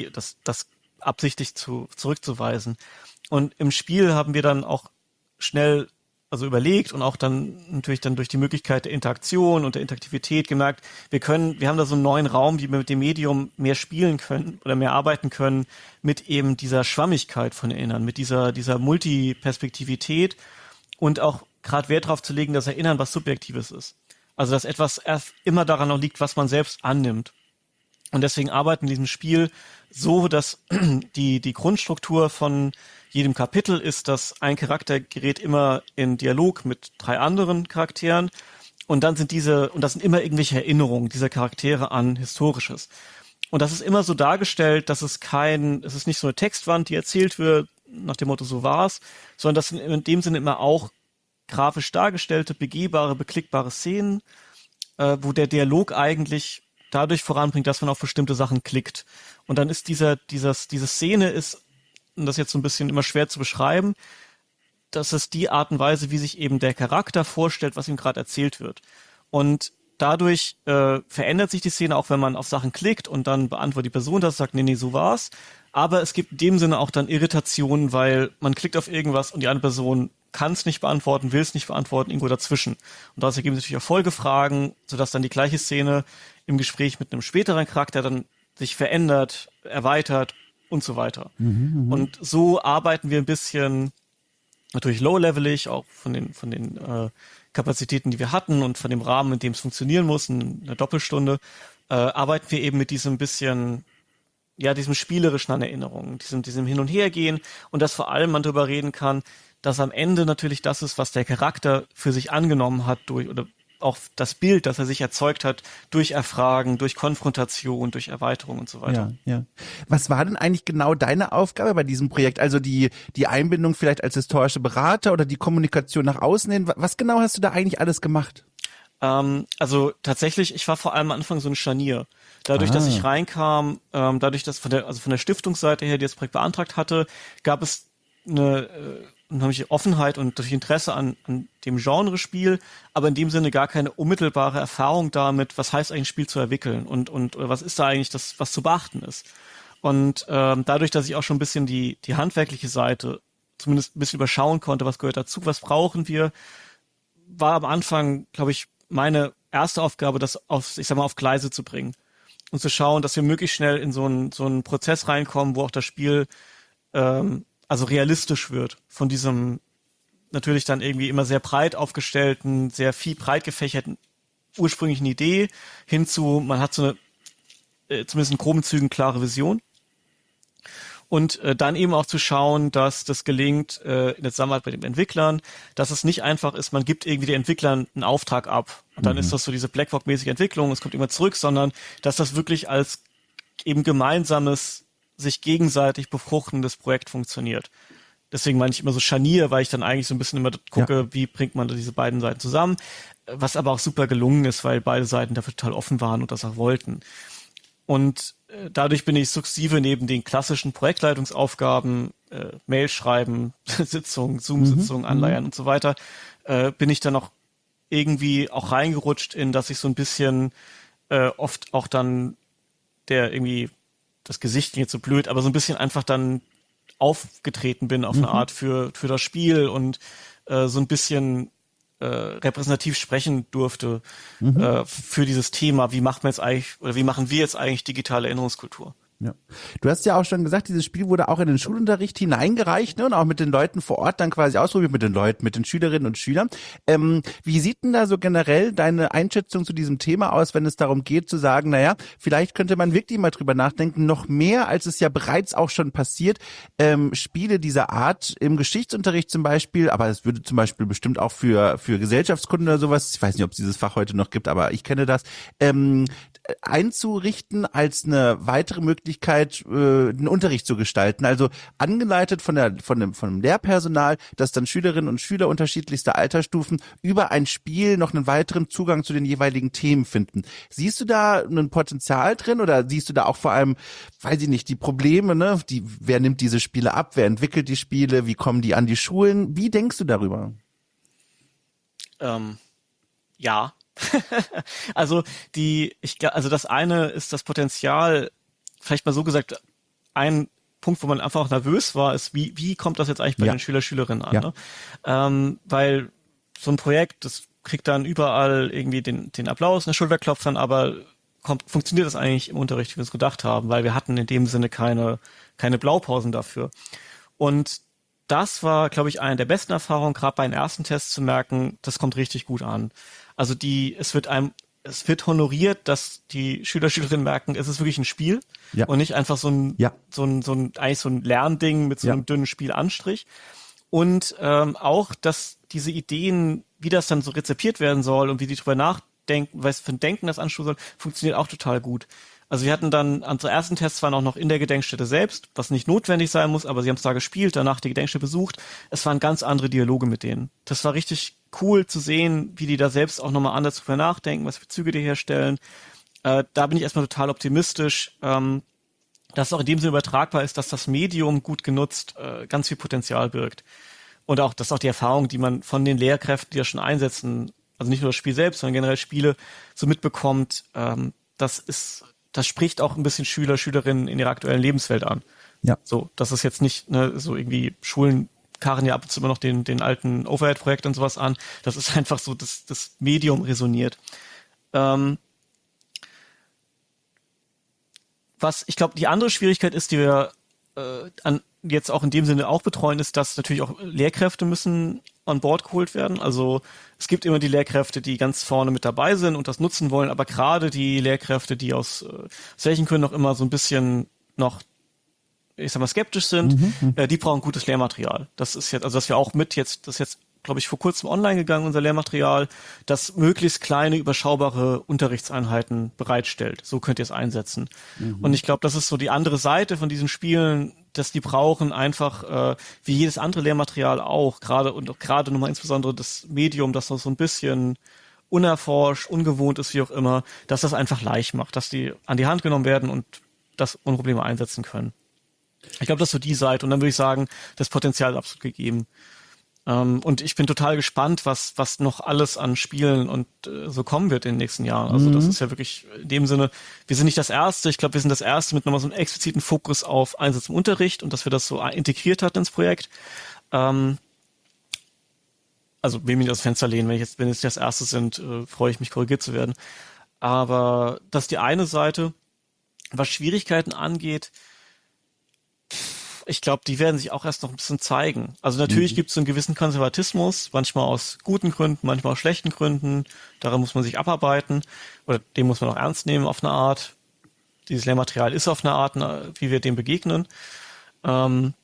S2: das absichtlich zurückzuweisen. Und im Spiel haben wir dann auch schnell überlegt und auch dann natürlich dann durch die Möglichkeit der Interaktion und der Interaktivität gemerkt, wir haben da so einen neuen Raum, wie wir mit dem Medium mehr spielen können oder mehr arbeiten können mit eben dieser Schwammigkeit von Erinnern, mit dieser Multiperspektivität und auch gerade Wert darauf zu legen, dass Erinnern was Subjektives ist. Also dass etwas erst immer daran noch liegt, was man selbst annimmt. Und deswegen arbeiten in diesem Spiel so, dass die Grundstruktur von jedem Kapitel ist, dass ein Charakter gerät immer in Dialog mit 3 anderen Charakteren und das sind immer irgendwelche Erinnerungen dieser Charaktere an Historisches. Und das ist immer so dargestellt, dass es ist nicht so eine Textwand, die erzählt wird, nach dem Motto, so war's, sondern das sind in dem Sinne immer auch grafisch dargestellte, begehbare, beklickbare Szenen, wo der Dialog eigentlich dadurch voranbringt, dass man auf bestimmte Sachen klickt. Und dann ist diese Szene ist, und das ist jetzt so ein bisschen immer schwer zu beschreiben, das ist die Art und Weise, wie sich eben der Charakter vorstellt, was ihm gerade erzählt wird. Und dadurch verändert sich die Szene, auch wenn man auf Sachen klickt und dann beantwortet die Person das, sagt, nee, so war's. Aber es gibt in dem Sinne auch dann Irritationen, weil man klickt auf irgendwas und die andere Person kann es nicht beantworten, will es nicht beantworten, irgendwo dazwischen. Und daraus ergeben sich natürlich auch Folgefragen, sodass dann die gleiche Szene im Gespräch mit einem späteren Charakter dann sich verändert, erweitert und so weiter. Und so arbeiten wir ein bisschen natürlich low-levelig, auch von den Kapazitäten, die wir hatten und von dem Rahmen, in dem es funktionieren muss, in einer Doppelstunde, arbeiten wir eben mit diesem bisschen, ja, diesem spielerischen an Erinnerungen, diesem Hin- und Hergehen und dass vor allem man darüber reden kann, dass am Ende natürlich das ist, was der Charakter für sich angenommen hat oder auch das Bild, das er sich erzeugt hat, durch Erfragen, durch Konfrontation, durch Erweiterung und so weiter.
S1: Ja. Was war denn eigentlich genau deine Aufgabe bei diesem Projekt? Also die Einbindung vielleicht als historische Berater oder die Kommunikation nach außen hin? Was genau hast du da eigentlich alles gemacht?
S2: Also tatsächlich, ich war vor allem am Anfang so ein Scharnier. Dadurch, dass ich reinkam, dadurch, dass von der Stiftungsseite her, die das Projekt beantragt hatte, gab es eine unheimliche Offenheit und durch Interesse an dem Genrespiel, aber in dem Sinne gar keine unmittelbare Erfahrung damit, was heißt eigentlich ein Spiel zu entwickeln und was ist da eigentlich das, was zu beachten ist. Und dadurch, dass ich auch schon ein bisschen die handwerkliche Seite zumindest ein bisschen überschauen konnte, was gehört dazu, was brauchen wir, war am Anfang, glaube ich, meine erste Aufgabe, das auf Gleise zu bringen und zu schauen, dass wir möglichst schnell in so einen Prozess reinkommen, wo auch das Spiel also realistisch wird von diesem natürlich dann irgendwie immer sehr breit aufgestellten, sehr viel breit gefächerten ursprünglichen Idee hin zu, man hat so eine zumindest in groben Zügen klare Vision. Und dann eben auch zu schauen, dass das gelingt in der Zusammenarbeit mit den Entwicklern, dass es nicht einfach ist, man gibt irgendwie den Entwicklern einen Auftrag ab und dann ist das so diese Blackbox-mäßige Entwicklung, es kommt immer zurück, sondern dass das wirklich als eben gemeinsames, sich gegenseitig befruchtendes Projekt funktioniert. Deswegen meine ich immer so Scharnier, weil ich dann eigentlich so ein bisschen immer gucke, wie bringt man diese beiden Seiten zusammen, was aber auch super gelungen ist, weil beide Seiten dafür total offen waren und das auch wollten. Und dadurch bin ich sukzessive neben den klassischen Projektleitungsaufgaben, Mail schreiben, Sitzungen, Zoom-Sitzungen, Anleiern und so weiter, bin ich dann auch irgendwie auch reingerutscht in, dass ich so ein bisschen oft auch dann das Gesicht klingt jetzt so blöd, aber so ein bisschen einfach dann aufgetreten bin auf eine Art für das Spiel und so ein bisschen repräsentativ sprechen durfte für dieses Thema. Wie macht man jetzt eigentlich, oder wie machen wir jetzt eigentlich digitale Erinnerungskultur?
S1: Ja. Du hast ja auch schon gesagt, dieses Spiel wurde auch in den Schulunterricht hineingereicht, ne, und auch mit den Leuten vor Ort dann quasi ausprobiert, mit den Schülerinnen und Schülern. Wie sieht denn da so generell deine Einschätzung zu diesem Thema aus, wenn es darum geht zu sagen, naja, vielleicht könnte man wirklich mal drüber nachdenken, noch mehr, als es ja bereits auch schon passiert, Spiele dieser Art im Geschichtsunterricht zum Beispiel, aber es würde zum Beispiel bestimmt auch für Gesellschaftskunde oder sowas, ich weiß nicht, ob es dieses Fach heute noch gibt, aber ich kenne das, einzurichten als eine weitere Möglichkeit, den Unterricht zu gestalten. Also angeleitet von dem Lehrpersonal, dass dann Schülerinnen und Schüler unterschiedlichster Altersstufen über ein Spiel noch einen weiteren Zugang zu den jeweiligen Themen finden. Siehst du da ein Potenzial drin oder siehst du da auch vor allem, weiß ich nicht, die Probleme, ne? Wer nimmt diese Spiele ab? Wer entwickelt die Spiele? Wie kommen die an die Schulen? Wie denkst du darüber?
S2: Ja. Also das eine ist das Potenzial, vielleicht mal so gesagt, ein Punkt, wo man einfach auch nervös war, ist, wie kommt das jetzt eigentlich bei den Schülerinnen an? Ne? Weil so ein Projekt, das kriegt dann überall irgendwie den Applaus, eine Schulterklopfern, aber funktioniert das eigentlich im Unterricht, wie wir es gedacht haben, weil wir hatten in dem Sinne keine Blaupausen dafür. Und das war, glaube ich, eine der besten Erfahrungen, gerade bei den ersten Tests zu merken, das kommt richtig gut an. Also es wird honoriert, dass die Schülerinnen merken, es ist wirklich ein Spiel und nicht einfach so ein Lernding mit so einem dünnen Spielanstrich. Und auch, dass diese Ideen, wie das dann so rezipiert werden soll und wie die drüber nachdenken, was für ein Denken das anschulen soll, funktioniert auch total gut. Also wir hatten dann unsere ersten Tests waren auch noch in der Gedenkstätte selbst, was nicht notwendig sein muss, aber sie haben es da gespielt, danach die Gedenkstätte besucht. Es waren ganz andere Dialoge mit denen. Das war richtig cool zu sehen, wie die da selbst auch nochmal anders drüber nachdenken, was für Züge die herstellen. Da bin ich erstmal total optimistisch, dass es auch in dem Sinne übertragbar ist, dass das Medium gut genutzt ganz viel Potenzial birgt. Und auch, dass auch die Erfahrung, die man von den Lehrkräften, die das schon einsetzen, also nicht nur das Spiel selbst, sondern generell Spiele, so mitbekommt, das spricht auch ein bisschen Schülerinnen in ihrer aktuellen Lebenswelt an. Ja. So, das ist jetzt nicht, ne, so irgendwie Schulen karren ja ab und zu immer noch den alten Overhead-Projekt und sowas an. Das ist einfach so, das Medium resoniert. Was ich glaube, die andere Schwierigkeit ist, die wir jetzt auch in dem Sinne auch betreuen, ist, dass natürlich auch Lehrkräfte müssen an Bord geholt werden. Also es gibt immer die Lehrkräfte, die ganz vorne mit dabei sind und das nutzen wollen, aber gerade die Lehrkräfte, die aus welchen Gründen noch immer so ein bisschen noch, ich sag mal, skeptisch sind, die brauchen gutes Lehrmaterial. Das ist jetzt, also dass wir auch das ist jetzt, glaube ich, vor kurzem online gegangen, unser Lehrmaterial, das möglichst kleine, überschaubare Unterrichtseinheiten bereitstellt. So könnt ihr es einsetzen. Und ich glaube, das ist so die andere Seite von diesen Spielen, dass die brauchen einfach, wie jedes andere Lehrmaterial auch, gerade nochmal insbesondere das Medium, das noch so ein bisschen unerforscht, ungewohnt ist, wie auch immer, dass das einfach leicht macht, dass die an die Hand genommen werden und das ohne Probleme einsetzen können. Ich glaube, das ist so die Seite. Und dann würde ich sagen, das Potenzial ist absolut gegeben. Und ich bin total gespannt, was noch alles an Spielen und so kommen wird in den nächsten Jahren. Also das ist ja wirklich in dem Sinne, wir sind nicht das Erste. Ich glaube, wir sind das Erste mit nochmal so einem expliziten Fokus auf Einsatz im Unterricht und dass wir das so integriert hatten ins Projekt. Also will mich aus dem Fenster lehnen, wenn jetzt das Erste sind, freue ich mich, korrigiert zu werden. Aber das ist die eine Seite. Was Schwierigkeiten angeht, ich glaube, die werden sich auch erst noch ein bisschen zeigen. Also natürlich gibt es so einen gewissen Konservatismus, manchmal aus guten Gründen, manchmal aus schlechten Gründen. Daran muss man sich abarbeiten oder den muss man auch ernst nehmen auf eine Art. Dieses Lehrmaterial ist auf eine Art, wie wir dem begegnen. Und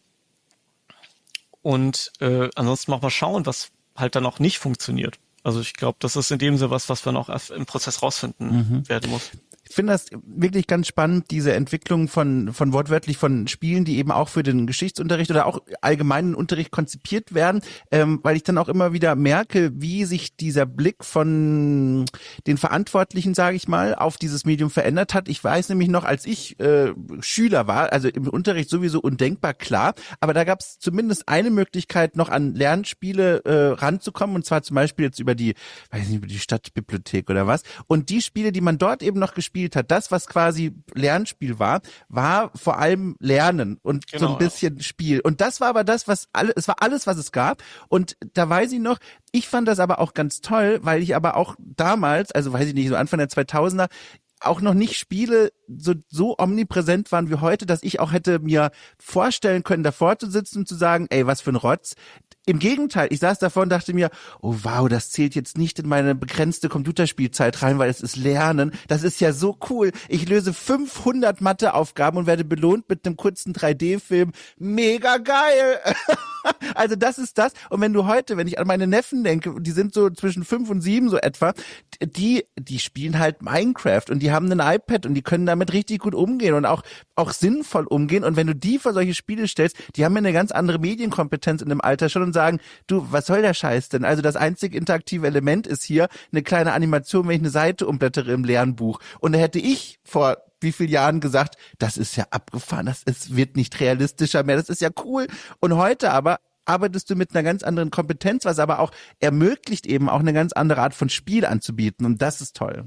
S2: ansonsten mal schauen, was halt dann auch nicht funktioniert. Also ich glaube, das ist in dem Sinne was wir noch im Prozess rausfinden werden muss.
S1: Ich finde das wirklich ganz spannend, diese Entwicklung von wortwörtlich von Spielen, die eben auch für den Geschichtsunterricht oder auch allgemeinen Unterricht konzipiert werden, weil ich dann auch immer wieder merke, wie sich dieser Blick von den Verantwortlichen, sage ich mal, auf dieses Medium verändert hat. Ich weiß nämlich noch, als ich Schüler war, also im Unterricht sowieso undenkbar klar, aber da gab es zumindest eine Möglichkeit, noch an Lernspiele ranzukommen, und zwar zum Beispiel jetzt über die Stadtbibliothek oder was. Und die Spiele, die man dort eben noch gespielt hat, das, was quasi Lernspiel war vor allem Lernen und genau, so ein bisschen Spiel. Und das war aber das, es war alles, was es gab. Und da weiß ich noch, ich fand das aber auch ganz toll, weil ich aber auch damals, also weiß ich nicht, so Anfang der 2000er, auch noch nicht Spiele so omnipräsent waren wie heute, dass ich auch hätte mir vorstellen können, davor zu sitzen und zu sagen, ey, was für ein Rotz. Im Gegenteil, ich saß davor und dachte mir, oh wow, das zählt jetzt nicht in meine begrenzte Computerspielzeit rein, weil es ist Lernen. Das ist ja so cool. Ich löse 500 Matheaufgaben und werde belohnt mit einem kurzen 3D-Film. Mega geil! Also das ist das. Und wenn ich an meine Neffen denke, die sind so zwischen 5 und 7 so etwa, die spielen halt Minecraft und die haben ein iPad und die können damit richtig gut umgehen und auch sinnvoll umgehen. Und wenn du die vor solche Spiele stellst, die haben ja eine ganz andere Medienkompetenz in dem Alter schon und sagen, du, was soll der Scheiß denn? Also das einzig interaktive Element ist hier eine kleine Animation, wenn ich eine Seite umblättere im Lernbuch. Und da hätte ich vor wie vielen Jahren gesagt, das ist ja abgefahren, es wird nicht realistischer mehr, das ist ja cool. Und heute aber arbeitest du mit einer ganz anderen Kompetenz, was aber auch ermöglicht, eben auch eine ganz andere Art von Spiel anzubieten. Und das ist toll.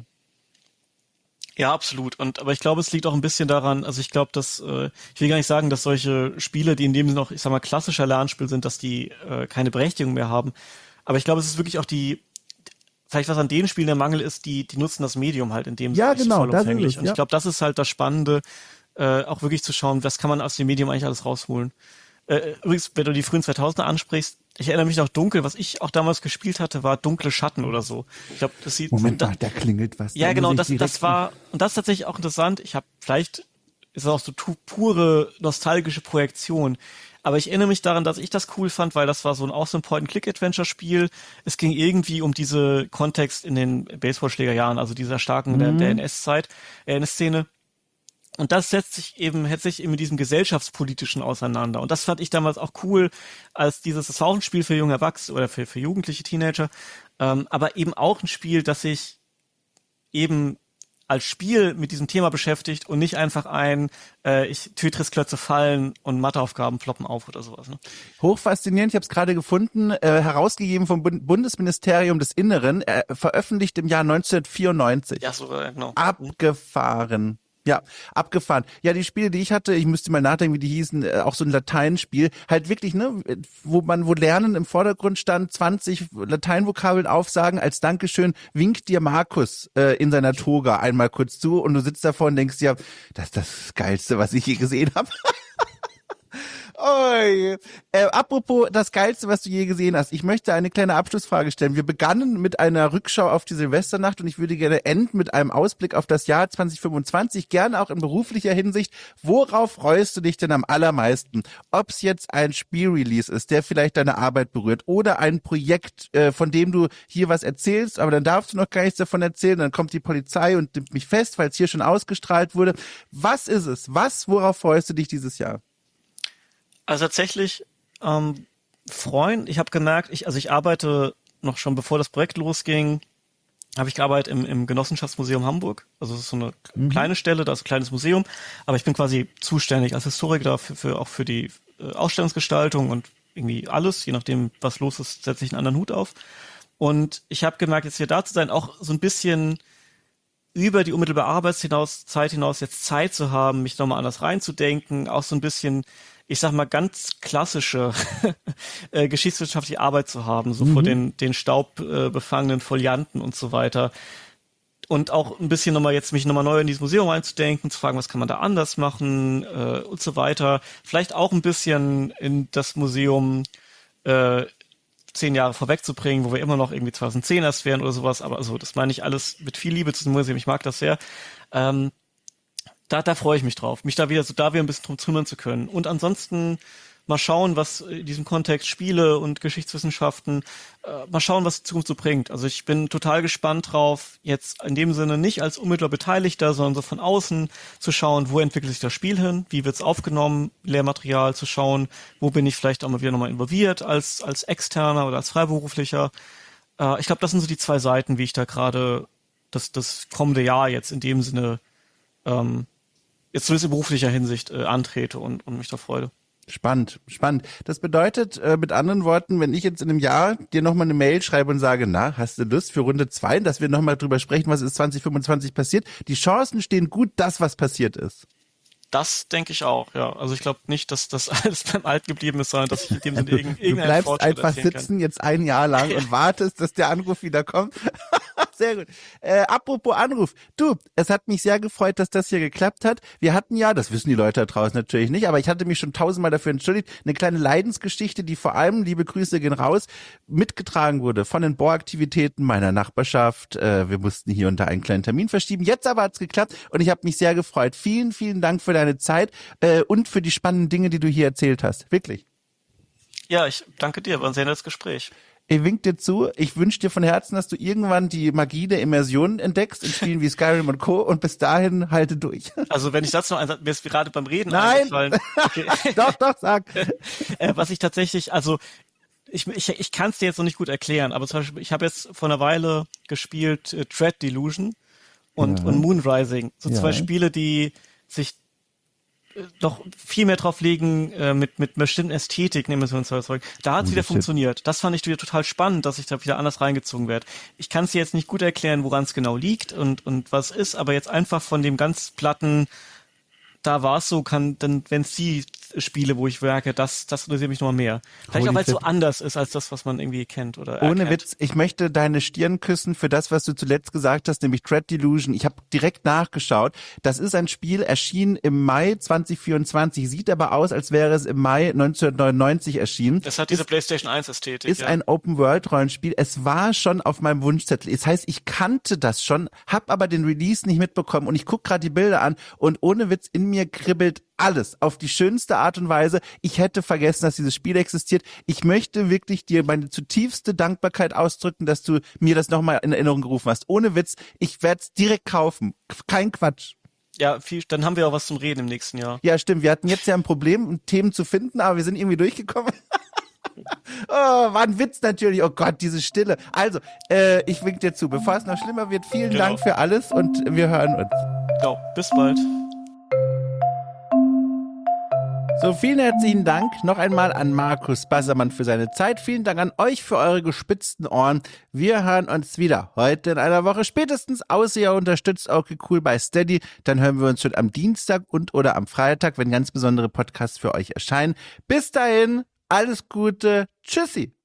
S2: Ja, absolut. Aber ich glaube, es liegt auch ein bisschen daran, also ich glaube, dass, ich will gar nicht sagen, dass solche Spiele, die in dem Sinne noch, ich sag mal, klassischer Lernspiel sind, dass die keine Berechtigung mehr haben. Aber ich glaube, es ist wirklich auch vielleicht was an den Spielen der Mangel ist, die nutzen das Medium halt in dem Sinne vollumfänglich. Und ich glaube, das ist halt das Spannende, auch wirklich zu schauen, was kann man aus dem Medium eigentlich alles rausholen. Übrigens, wenn du die frühen 2000er ansprichst, ich erinnere mich noch dunkel, was ich auch damals gespielt hatte, war Dunkle Schatten oder so. Ich glaube, das sieht...
S1: Moment mal, da klingelt was.
S2: Ja, genau, das war, und das ist tatsächlich auch interessant. Vielleicht ist es auch so pure nostalgische Projektion. Aber ich erinnere mich daran, dass ich das cool fand, weil das war auch so ein Point-and-Click-Adventure-Spiel. Es ging irgendwie um diese Kontext in den Baseballschlägerjahren, also dieser starken der NS-Zeit, NS-Szene. Und das setzt sich eben mit diesem gesellschaftspolitischen auseinander. Und das fand ich damals auch cool, das war auch ein Spiel für junge Erwachsene oder für jugendliche Teenager, aber eben auch ein Spiel, das sich eben als Spiel mit diesem Thema beschäftigt und nicht einfach Tetris-Klötze fallen und Matheaufgaben ploppen auf oder sowas. Ne?
S1: Hochfaszinierend, ich habe es gerade gefunden, herausgegeben vom Bundesministerium des Inneren, veröffentlicht im Jahr 1994.
S2: Ja, so, genau.
S1: Abgefahren. Ja, abgefahren. Ja, die Spiele, die ich hatte, ich müsste mal nachdenken, wie die hießen, auch so ein Lateinspiel, halt wirklich, ne, wo Lernen im Vordergrund stand, 20 Lateinvokabeln aufsagen, als Dankeschön winkt dir Markus in seiner Toga einmal kurz zu und du sitzt davor und denkst dir, das ist das Geilste, was ich je gesehen habe. Oi. Apropos das Geilste, was du je gesehen hast. Ich möchte eine kleine Abschlussfrage stellen. Wir begannen mit einer Rückschau auf die Silvesternacht und ich würde gerne enden mit einem Ausblick auf das Jahr 2025, gerne auch in beruflicher Hinsicht. Worauf freust du dich denn am allermeisten? Ob es jetzt ein Spielrelease ist, der vielleicht deine Arbeit berührt, oder ein Projekt, von dem du hier was erzählst, aber dann darfst du noch gar nichts davon erzählen, dann kommt die Polizei und nimmt mich fest, weil es hier schon ausgestrahlt wurde. Was ist es? Worauf freust du dich dieses Jahr?
S2: Also tatsächlich freuen. Ich habe gemerkt, ich arbeite noch schon, bevor das Projekt losging, habe ich gearbeitet im Genossenschaftsmuseum Hamburg. Also es ist so eine kleine Stelle, da ist ein kleines Museum, aber ich bin quasi zuständig als Historiker dafür, auch für die Ausstellungsgestaltung und irgendwie alles, je nachdem, was los ist, setze ich einen anderen Hut auf. Und ich habe gemerkt, jetzt hier da zu sein, auch so ein bisschen über die unmittelbare Arbeitszeit hinaus jetzt Zeit zu haben, mich nochmal anders reinzudenken, auch so ein bisschen, ich sag mal, ganz klassische geschichtswissenschaftliche Arbeit zu haben, so vor den staubbefangenen Folianten und so weiter. Und auch ein bisschen mich nochmal neu in dieses Museum einzudenken, zu fragen, was kann man da anders machen und so weiter. Vielleicht auch ein bisschen in das Museum 10 Jahre vorwegzubringen, wo wir immer noch irgendwie 2010 erst wären oder sowas, aber also das meine ich alles mit viel Liebe zu dem Museum, ich mag das sehr. Da freue ich mich drauf, mich da wieder ein bisschen drum kümmern zu können. Und ansonsten mal schauen, was in diesem Kontext Spiele und Geschichtswissenschaften, mal schauen, was die Zukunft so bringt. Also ich bin total gespannt drauf, jetzt in dem Sinne nicht als unmittelbar Beteiligter, sondern so von außen zu schauen, wo entwickelt sich das Spiel hin, wie wird's aufgenommen, Lehrmaterial zu schauen, wo bin ich vielleicht auch mal wieder nochmal involviert als Externer oder als Freiberuflicher. Ich glaube, das sind so die 2 Seiten, wie ich da gerade das kommende Jahr jetzt in dem Sinne jetzt zumindest in beruflicher Hinsicht antrete und mich da freue.
S1: Spannend. Das bedeutet, mit anderen Worten, wenn ich jetzt in einem Jahr dir nochmal eine Mail schreibe und sage, na, hast du Lust für Runde 2, dass wir nochmal drüber sprechen, was ist 2025 passiert? Die Chancen stehen gut, das, was passiert ist.
S2: Das denke ich auch, ja. Also ich glaube nicht, dass das alles beim Alten geblieben ist, sondern dass ich in dem Sinne irgendeinen
S1: Du bleibst
S2: Fortschritt
S1: einfach sitzen jetzt 1 Jahr lang und wartest, dass der Anruf wieder kommt. Sehr gut. Apropos Anruf. Du, es hat mich sehr gefreut, dass das hier geklappt hat. Wir hatten ja, das wissen die Leute da draußen natürlich nicht, aber ich hatte mich schon 1000-mal dafür entschuldigt, eine kleine Leidensgeschichte, die vor allem, liebe Grüße gehen raus, mitgetragen wurde von den Bohraktivitäten meiner Nachbarschaft. Wir mussten hier und da einen kleinen Termin verschieben. Jetzt aber hat's geklappt und ich habe mich sehr gefreut. Vielen, vielen Dank für deine Zeit und für die spannenden Dinge, die du hier erzählt hast. Wirklich.
S2: Ja, ich danke dir, war ein sehr nettes Gespräch.
S1: Ich wink dir zu. Ich wünsche dir von Herzen, dass du irgendwann die Magie der Immersion entdeckst in Spielen wie Skyrim und Co. Und bis dahin halte durch.
S2: Also wenn ich dazu noch mir ist gerade beim Reden
S1: Nein.
S2: eingefallen. Okay.
S1: Doch, sag.
S2: Was ich tatsächlich, also ich kann es dir jetzt noch nicht gut erklären, aber zum Beispiel, ich habe jetzt vor einer Weile gespielt Dread Delusion und Moonrising. So 2 Spiele, die sich doch viel mehr drauf legen mit bestimmten Ästhetik, nehmen wir uns das Zeug. Da hat es wieder funktioniert. Das fand ich wieder total spannend, dass ich da wieder anders reingezogen werde. Ich kann es dir jetzt nicht gut erklären, woran es genau liegt und was ist, aber jetzt einfach von dem ganz platten, da war es so, wenn es die Spiele, wo ich werke, das interessiert mich noch mehr. Vielleicht auch, weil es so anders ist als das, was man irgendwie kennt oder erkennt.
S1: Ohne Witz, ich möchte deine Stirn küssen für das, was du zuletzt gesagt hast, nämlich Dread Delusion. Ich habe direkt nachgeschaut. Das ist ein Spiel, erschienen im Mai 2024, sieht aber aus, als wäre es im Mai 1999 erschienen.
S2: Das hat diese PlayStation 1 Ästhetik.
S1: Ist ein Open-World-Rollenspiel. Es war schon auf meinem Wunschzettel. Das heißt, ich kannte das schon, habe aber den Release nicht mitbekommen und ich gucke gerade die Bilder an und ohne Witz, in mir kribbelt alles auf die schönste Art und Weise. Ich hätte vergessen, dass dieses Spiel existiert. Ich möchte wirklich dir meine zutiefste Dankbarkeit ausdrücken, dass du mir das nochmal in Erinnerung gerufen hast. Ohne Witz, ich werde es direkt kaufen. Kein Quatsch.
S2: Ja, dann haben wir auch was zum Reden im nächsten Jahr.
S1: Ja, stimmt. Wir hatten jetzt ja ein Problem, Themen zu finden, aber wir sind irgendwie durchgekommen. Oh, war ein Witz natürlich. Oh Gott, diese Stille. Also, ich wink dir zu. Bevor es noch schlimmer wird, vielen Dank für alles und wir hören uns.
S2: Genau, bis bald.
S1: So, vielen herzlichen Dank noch einmal an Markus Bassermann für seine Zeit. Vielen Dank an euch für eure gespitzten Ohren. Wir hören uns wieder heute in einer Woche spätestens, außer ihr unterstützt okay cool bei Steady. Dann hören wir uns schon am Dienstag oder am Freitag, wenn ganz besondere Podcasts für euch erscheinen. Bis dahin, alles Gute. Tschüssi.